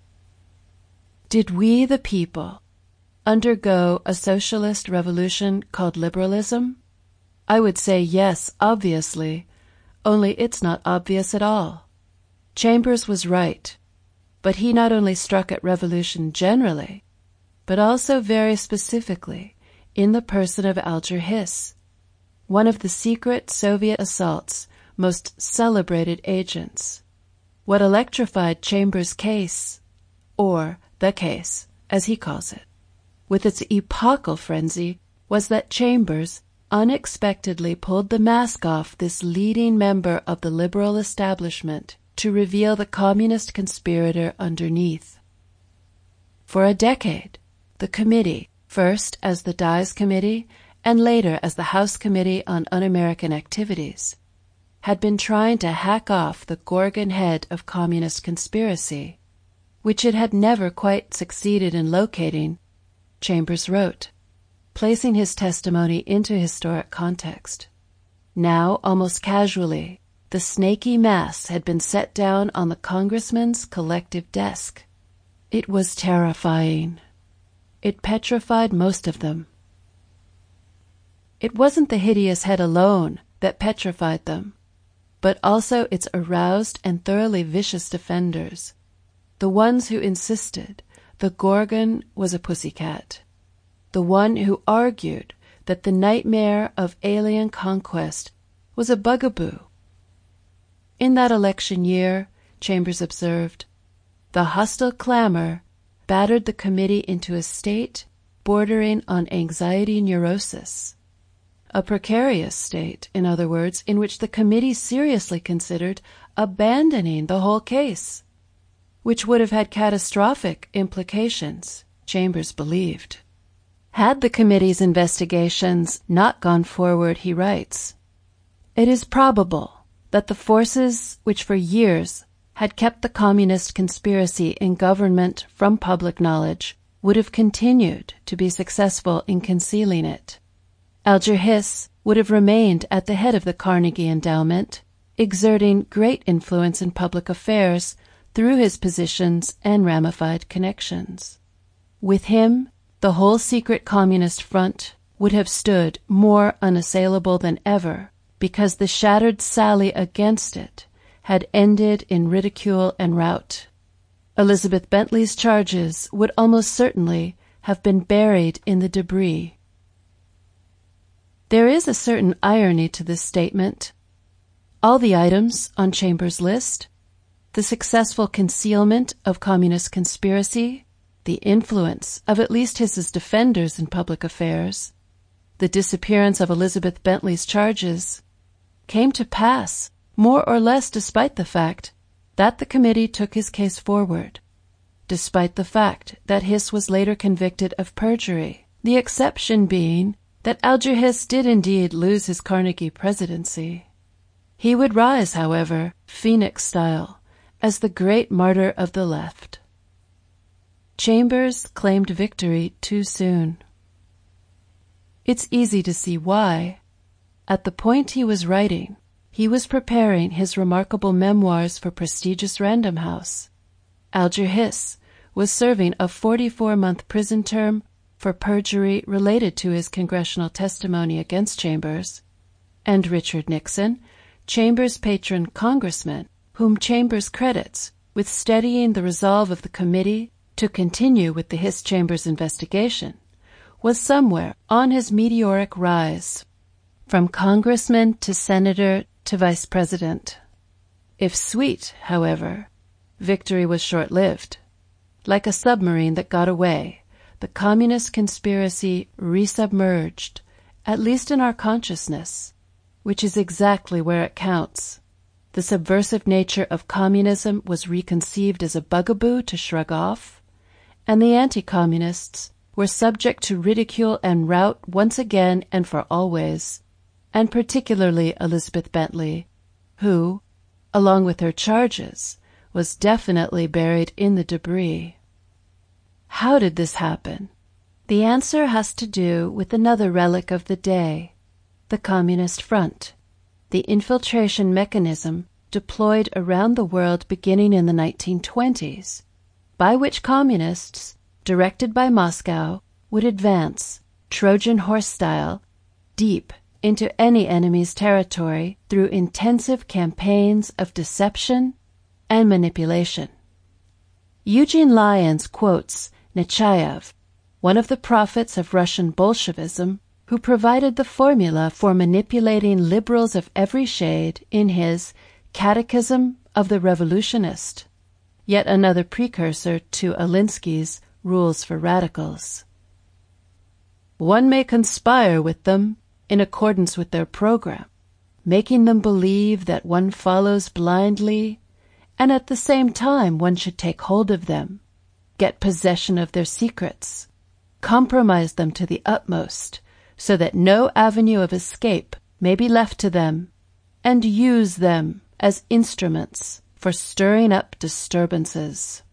Did we, the people, undergo a socialist revolution called liberalism? I would say yes, obviously, only it's not obvious at all. Chambers was right. But he not only struck at revolution generally, but also very specifically in the person of Alger Hiss, one of the secret Soviet assault's most celebrated agents. What electrified Chambers' case, or the case, as he calls it, with its epochal frenzy, was that Chambers, unexpectedly pulled the mask off this leading member of the liberal establishment to reveal the communist conspirator underneath. For a decade, the committee, first as the Dies Committee and later as the House Committee on Un-American Activities, had been trying to hack off the Gorgon head of communist conspiracy, which it had never quite succeeded in locating, Chambers wrote, placing his testimony into historic context. Now, almost casually, the snaky mass had been set down on the congressman's collective desk. It was terrifying. It petrified most of them. It wasn't the hideous head alone that petrified them, but also its aroused and thoroughly vicious defenders, the ones who insisted the Gorgon was a pussycat, the one who argued that the nightmare of alien conquest was a bugaboo. In that election year, Chambers observed, the hostile clamor battered the committee into a state bordering on anxiety neurosis. A precarious state, in other words, in which the committee seriously considered abandoning the whole case, which would have had catastrophic implications, Chambers believed. Had the committee's investigations not gone forward, he writes, it is probable that the forces which for years had kept the communist conspiracy in government from public knowledge would have continued to be successful in concealing it. Alger Hiss would have remained at the head of the Carnegie Endowment, exerting great influence in public affairs through his positions and ramified connections. With him, the whole secret communist front would have stood more unassailable than ever, because the shattered sally against it had ended in ridicule and rout. Elizabeth Bentley's charges would almost certainly have been buried in the debris. There is a certain irony to this statement. All the items on Chambers' list, the successful concealment of communist conspiracy, the influence of at least his defenders in public affairs, the disappearance of Elizabeth Bentley's charges, came to pass more or less despite the fact that the committee took his case forward, despite the fact that Hiss was later convicted of perjury, the exception being that Alger Hiss did indeed lose his Carnegie presidency. He would rise, however, Phoenix style, as the great martyr of the left. Chambers claimed victory too soon. It's easy to see why. At the point he was writing, he was preparing his remarkable memoirs for prestigious Random House. Alger Hiss was serving a forty-four-month prison term for perjury related to his congressional testimony against Chambers, and Richard Nixon, Chambers' patron congressman, whom Chambers credits with steadying the resolve of the committee to continue with the Hiss-Chambers investigation, was somewhere on his meteoric rise, from congressman to senator to vice president. If sweet, however, victory was short-lived. Like a submarine that got away, the communist conspiracy resubmerged, at least in our consciousness, which is exactly where it counts. The subversive nature of communism was reconceived as a bugaboo to shrug off, and the anti-communists were subject to ridicule and rout once again and for always, and particularly Elizabeth Bentley, who, along with her charges, was definitely buried in the debris. How did this happen? The answer has to do with another relic of the day, the Communist Front, the infiltration mechanism deployed around the world beginning in the nineteen twenties, by which communists, directed by Moscow, would advance, Trojan horse style, deep into any enemy's territory through intensive campaigns of deception and manipulation. Eugene Lyons quotes Nechayev, one of the prophets of Russian Bolshevism, who provided the formula for manipulating liberals of every shade in his Catechism of the Revolutionist, yet another precursor to Alinsky's Rules for Radicals. One may conspire with them in accordance with their program, making them believe that one follows blindly, and at the same time one should take hold of them, get possession of their secrets, compromise them to the utmost, so that no avenue of escape may be left to them, and use them as instruments for stirring up disturbances.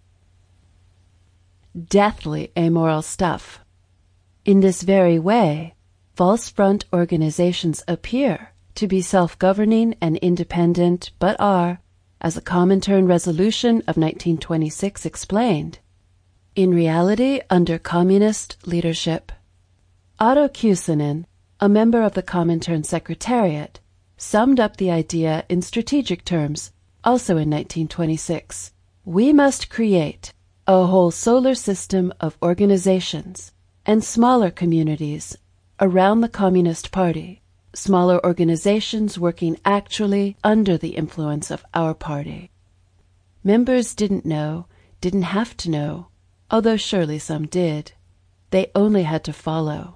Deathly amoral stuff. In this very way, false front organizations appear to be self-governing and independent, but are, as the Comintern Resolution of nineteen twenty-six explained, in reality under communist leadership. Otto Kuusinen, a member of the Comintern Secretariat, summed up the idea in strategic terms, also in nineteen twenty-six. We must create a whole solar system of organizations and smaller communities around the Communist Party, smaller organizations working actually under the influence of our party. Members didn't know, didn't have to know, although surely some did. They only had to follow.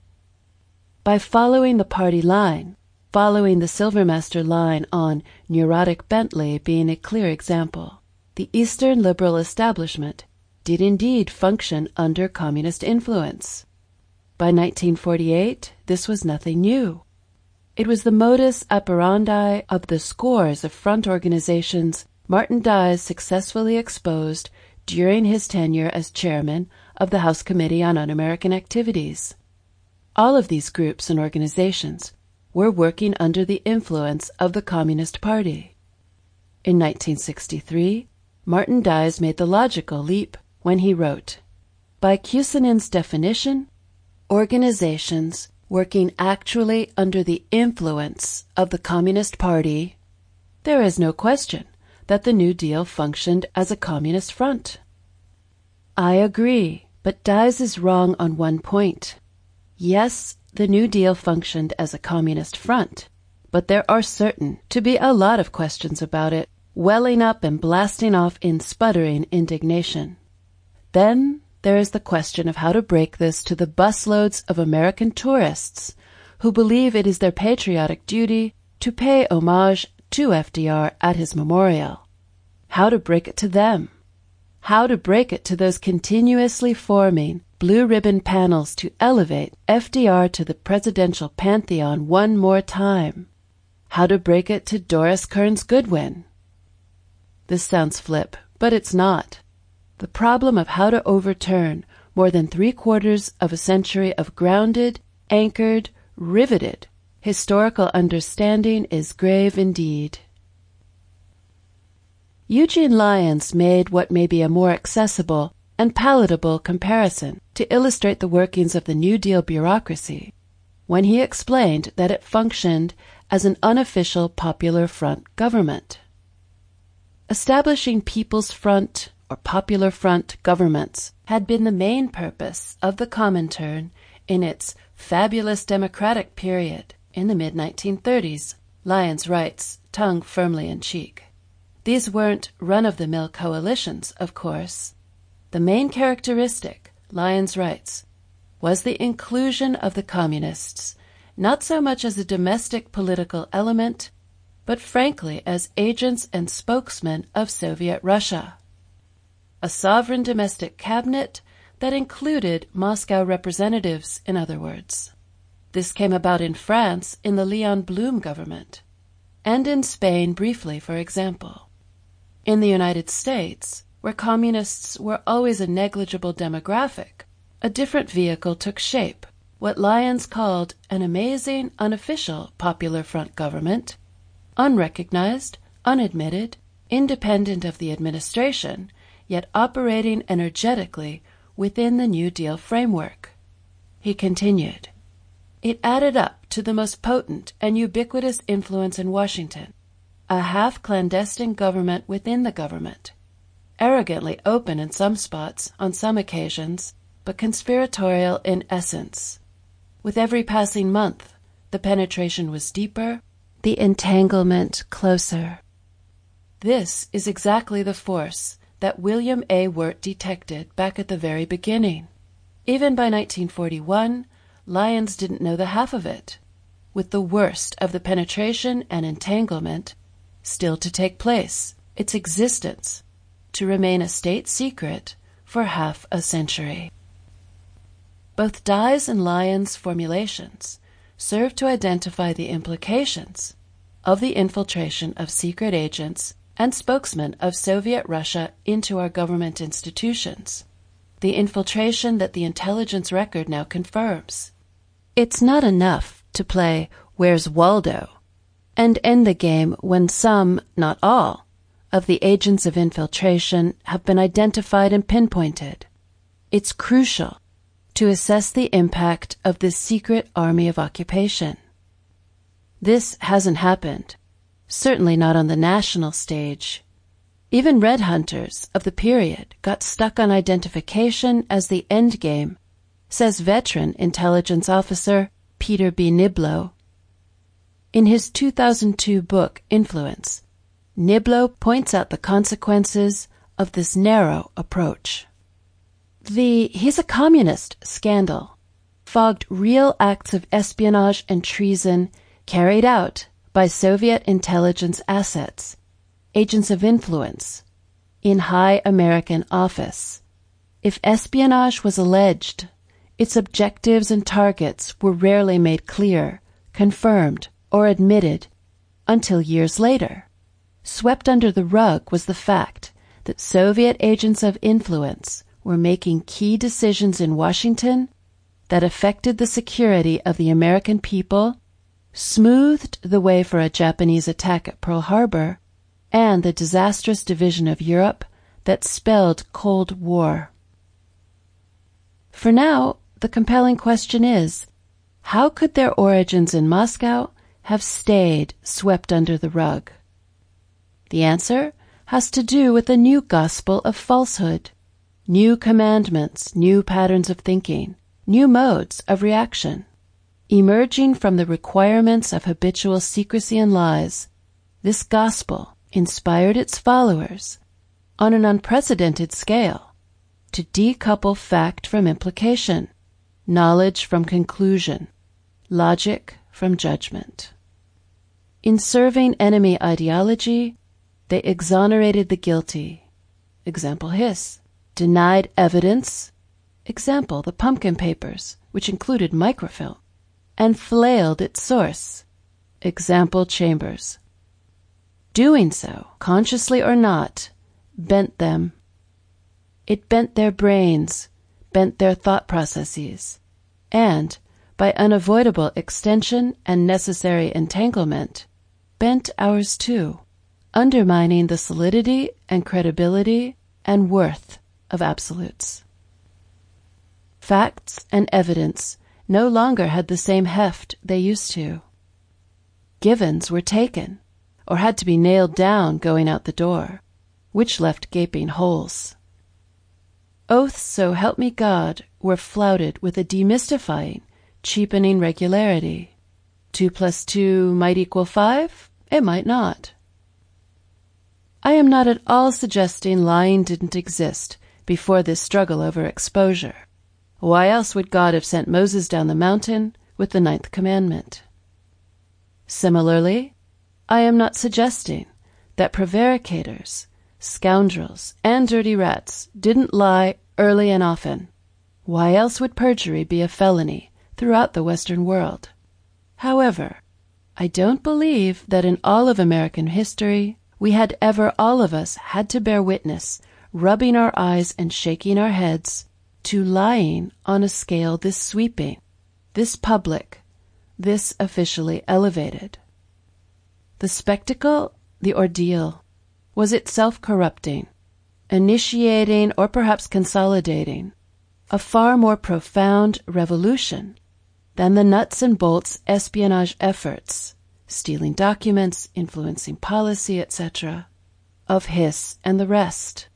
By following the party line, following the Silvermaster line on neurotic Bentley being a clear example, the Eastern liberal establishment did indeed function under communist influence. By nineteen forty-eight, this was nothing new. It was the modus operandi of the scores of front organizations Martin Dies successfully exposed during his tenure as chairman of the House Committee on Un-American Activities. All of these groups and organizations were working under the influence of the Communist Party. In nineteen sixty-three, Martin Dies made the logical leap when he wrote, "By Kuusinen's definition, organizations working actually under the influence of the Communist Party, there is no question that the New Deal functioned as a communist front." I agree, but Dies is wrong on one point. Yes, the New Deal functioned as a communist front, but there are certain to be a lot of questions about it, welling up and blasting off in sputtering indignation. Then there is the question of how to break this to the busloads of American tourists who believe it is their patriotic duty to pay homage to F D R at his memorial. How to break it to them. How to break it to those continuously forming blue ribbon panels to elevate F D R to the presidential pantheon one more time. How to break it to Doris Kearns Goodwin. This sounds flip, but it's not. The problem of how to overturn more than three quarters of a century of grounded, anchored, riveted historical understanding is grave indeed. Eugene Lyons made what may be a more accessible and palatable comparison to illustrate the workings of the New Deal bureaucracy when he explained that it functioned as an unofficial Popular Front government. Establishing People's Front or Popular Front governments had been the main purpose of the Comintern in its fabulous democratic period in the mid nineteen thirties, Lyons writes, tongue firmly in cheek. These weren't run-of-the-mill coalitions, of course. The main characteristic, Lyons writes, was the inclusion of the communists, not so much as a domestic political element, but frankly as agents and spokesmen of Soviet Russia. A sovereign domestic cabinet that included Moscow representatives, in other words. This came about in France in the Leon Blum government, and in Spain briefly, for example. In the United States, where communists were always a negligible demographic, a different vehicle took shape, what Lyons called an amazing, unofficial Popular Front government, unrecognized, unadmitted, independent of the administration, yet operating energetically within the New Deal framework. He continued, it added up to the most potent and ubiquitous influence in Washington, a half-clandestine government within the government, arrogantly open in some spots, on some occasions, but conspiratorial in essence. With every passing month, the penetration was deeper, the entanglement closer. This is exactly the force that William A. Wirt detected back at the very beginning. Even by nineteen forty-one, Lyons didn't know the half of it. with the worst of the penetration and entanglement still to take place, its existence to remain a state secret for half a century. Both Dye's and Lyon's formulations serve to identify the implications of the infiltration of secret agents and spokesmen of Soviet Russia into our government institutions, the infiltration that the intelligence record now confirms. It's not enough to play Where's Waldo and end the game when some, not all, of the agents of infiltration have been identified and pinpointed. It's crucial to assess the impact of this secret army of occupation. This hasn't happened, certainly not on the national stage. Even red hunters of the period got stuck on identification as the end game, says veteran intelligence officer Peter B. Niblo. In his two thousand two book, Influence, Niblo points out the consequences of this narrow approach. The "he's a communist" scandal fogged real acts of espionage and treason carried out by Soviet intelligence assets, agents of influence, in high American office. If espionage was alleged, its objectives and targets were rarely made clear, confirmed, or admitted until years later. Swept under the rug was the fact that Soviet agents of influence were making key decisions in Washington that affected the security of the American people, smoothed the way for a Japanese attack at Pearl Harbor, and the disastrous division of Europe that spelled Cold War. For now, the compelling question is, how could their origins in Moscow have stayed swept under the rug? The answer has to do with a new gospel of falsehood, new commandments, new patterns of thinking, new modes of reaction. Emerging from the requirements of habitual secrecy and lies, this gospel inspired its followers, on an unprecedented scale, to decouple fact from implication, knowledge from conclusion, logic from judgment. In serving enemy ideology, they exonerated the guilty, example Hiss, denied evidence, example the Pumpkin Papers, which included microfilm, and flailed its source, example Chambers. Doing so, consciously or not, bent them. It bent their brains, bent their thought processes, and, by unavoidable extension and necessary entanglement, bent ours too, undermining the solidity and credibility and worth of absolutes. Facts and evidence no longer had the same heft they used to. Givens were taken, or had to be nailed down going out the door, which left gaping holes. Oaths, so help me God, were flouted with a demystifying, cheapening regularity. Two plus two might equal five, it might not. I am not at all suggesting lying didn't exist before this struggle over exposure. Why else would God have sent Moses down the mountain with the ninth commandment? Similarly, I am not suggesting that prevaricators, scoundrels, and dirty rats didn't lie early and often. Why else would perjury be a felony throughout the Western world? However, I don't believe that in all of American history we had ever all of us had to bear witness, rubbing our eyes and shaking our heads, to lying on a scale this sweeping, this public, this officially elevated. The spectacle, the ordeal, was itself corrupting, initiating or perhaps consolidating a far more profound revolution than the nuts and bolts espionage efforts, stealing documents, influencing policy, et cetera, of Hiss and the rest.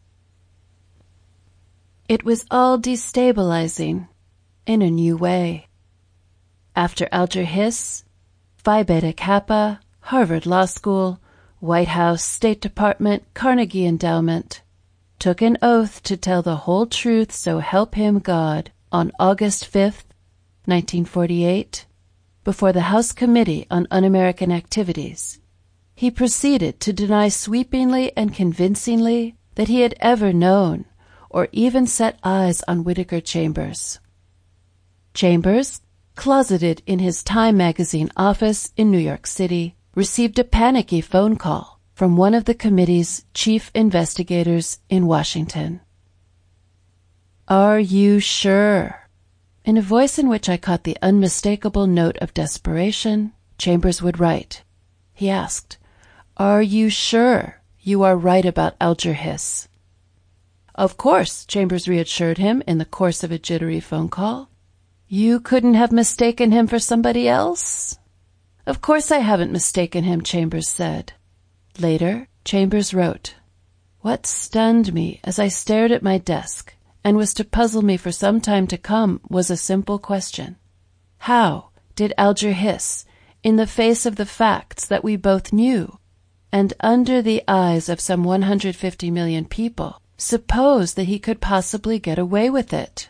It was all destabilizing in a new way. After Alger Hiss, Phi Beta Kappa, Harvard Law School, White House, State Department, Carnegie Endowment, took an oath to tell the whole truth, so help him God, on August fifth, nineteen forty-eight, before the House Committee on Un-American Activities. He proceeded to deny sweepingly and convincingly that he had ever known or even set eyes on Whittaker Chambers. Chambers, closeted in his Time magazine office in New York City, received a panicky phone call from one of the committee's chief investigators in Washington. "Are you sure?" In a voice in which I caught the unmistakable note of desperation, Chambers would write. He asked, "Are you sure you are right about Alger Hiss?" "Of course," Chambers reassured him in the course of a jittery phone call. "You couldn't have mistaken him for somebody else?" "Of course I haven't mistaken him," Chambers said. Later, Chambers wrote, "What stunned me as I stared at my desk and was to puzzle me for some time to come was a simple question. How did Alger Hiss, in the face of the facts that we both knew, and under the eyes of some one hundred fifty million people, suppose that he could possibly get away with it?"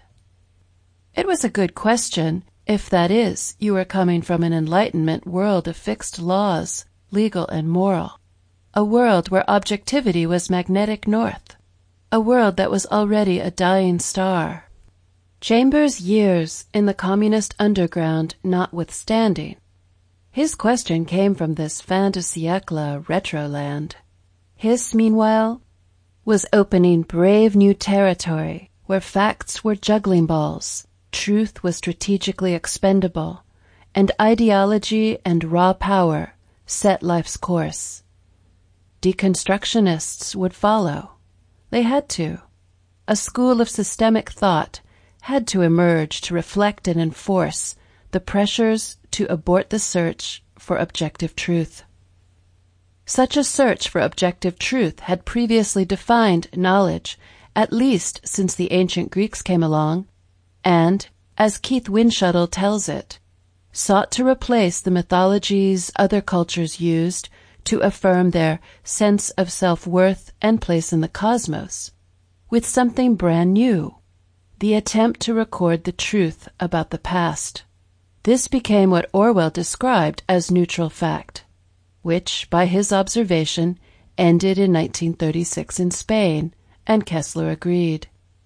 It was a good question, if that is, you were coming from an Enlightenment world of fixed laws, legal and moral, a world where objectivity was magnetic north, a world that was already a dying star. Chambers' years in the communist underground notwithstanding, his question came from this fin de siècle retroland. Hiss, meanwhile, was opening brave new territory where facts were juggling balls, truth was strategically expendable, and ideology and raw power set life's course. Deconstructionists would follow. They had to. A school of systemic thought had to emerge to reflect and enforce the pressures to abort the search for objective truth. Such a search for objective truth had previously defined knowledge, at least since the ancient Greeks came along, and, as Keith Windschuttle tells it, sought to replace the mythologies other cultures used to affirm their sense of self-worth and place in the cosmos, with something brand new, the attempt to record the truth about the past. This became what Orwell described as neutral fact, which, by his observation, ended in nineteen thirty-six in Spain, and Kessler agreed.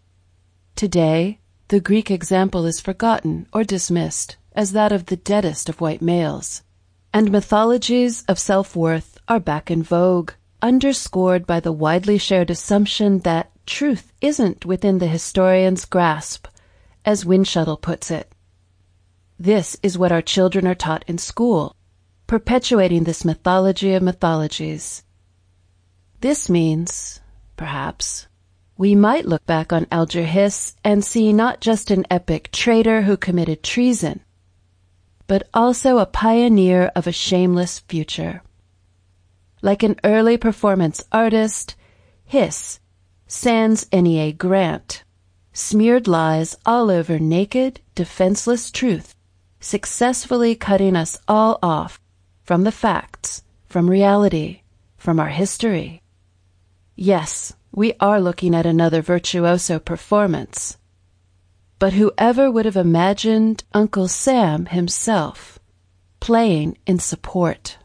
Today, the Greek example is forgotten or dismissed as that of the deadest of white males, and mythologies of self-worth are back in vogue, underscored by the widely shared assumption that truth isn't within the historian's grasp, as Windschuttle puts it. This is what our children are taught in school, perpetuating this mythology of mythologies. This means, perhaps, we might look back on Alger Hiss and see not just an epic traitor who committed treason, but also a pioneer of a shameless future. Like an early performance artist, Hiss, sans N E A Grant, smeared lies all over naked, defenseless truth, successfully cutting us all off from the facts, from reality, from our history. Yes, we are looking at another virtuoso performance. But whoever would have imagined Uncle Sam himself playing in support?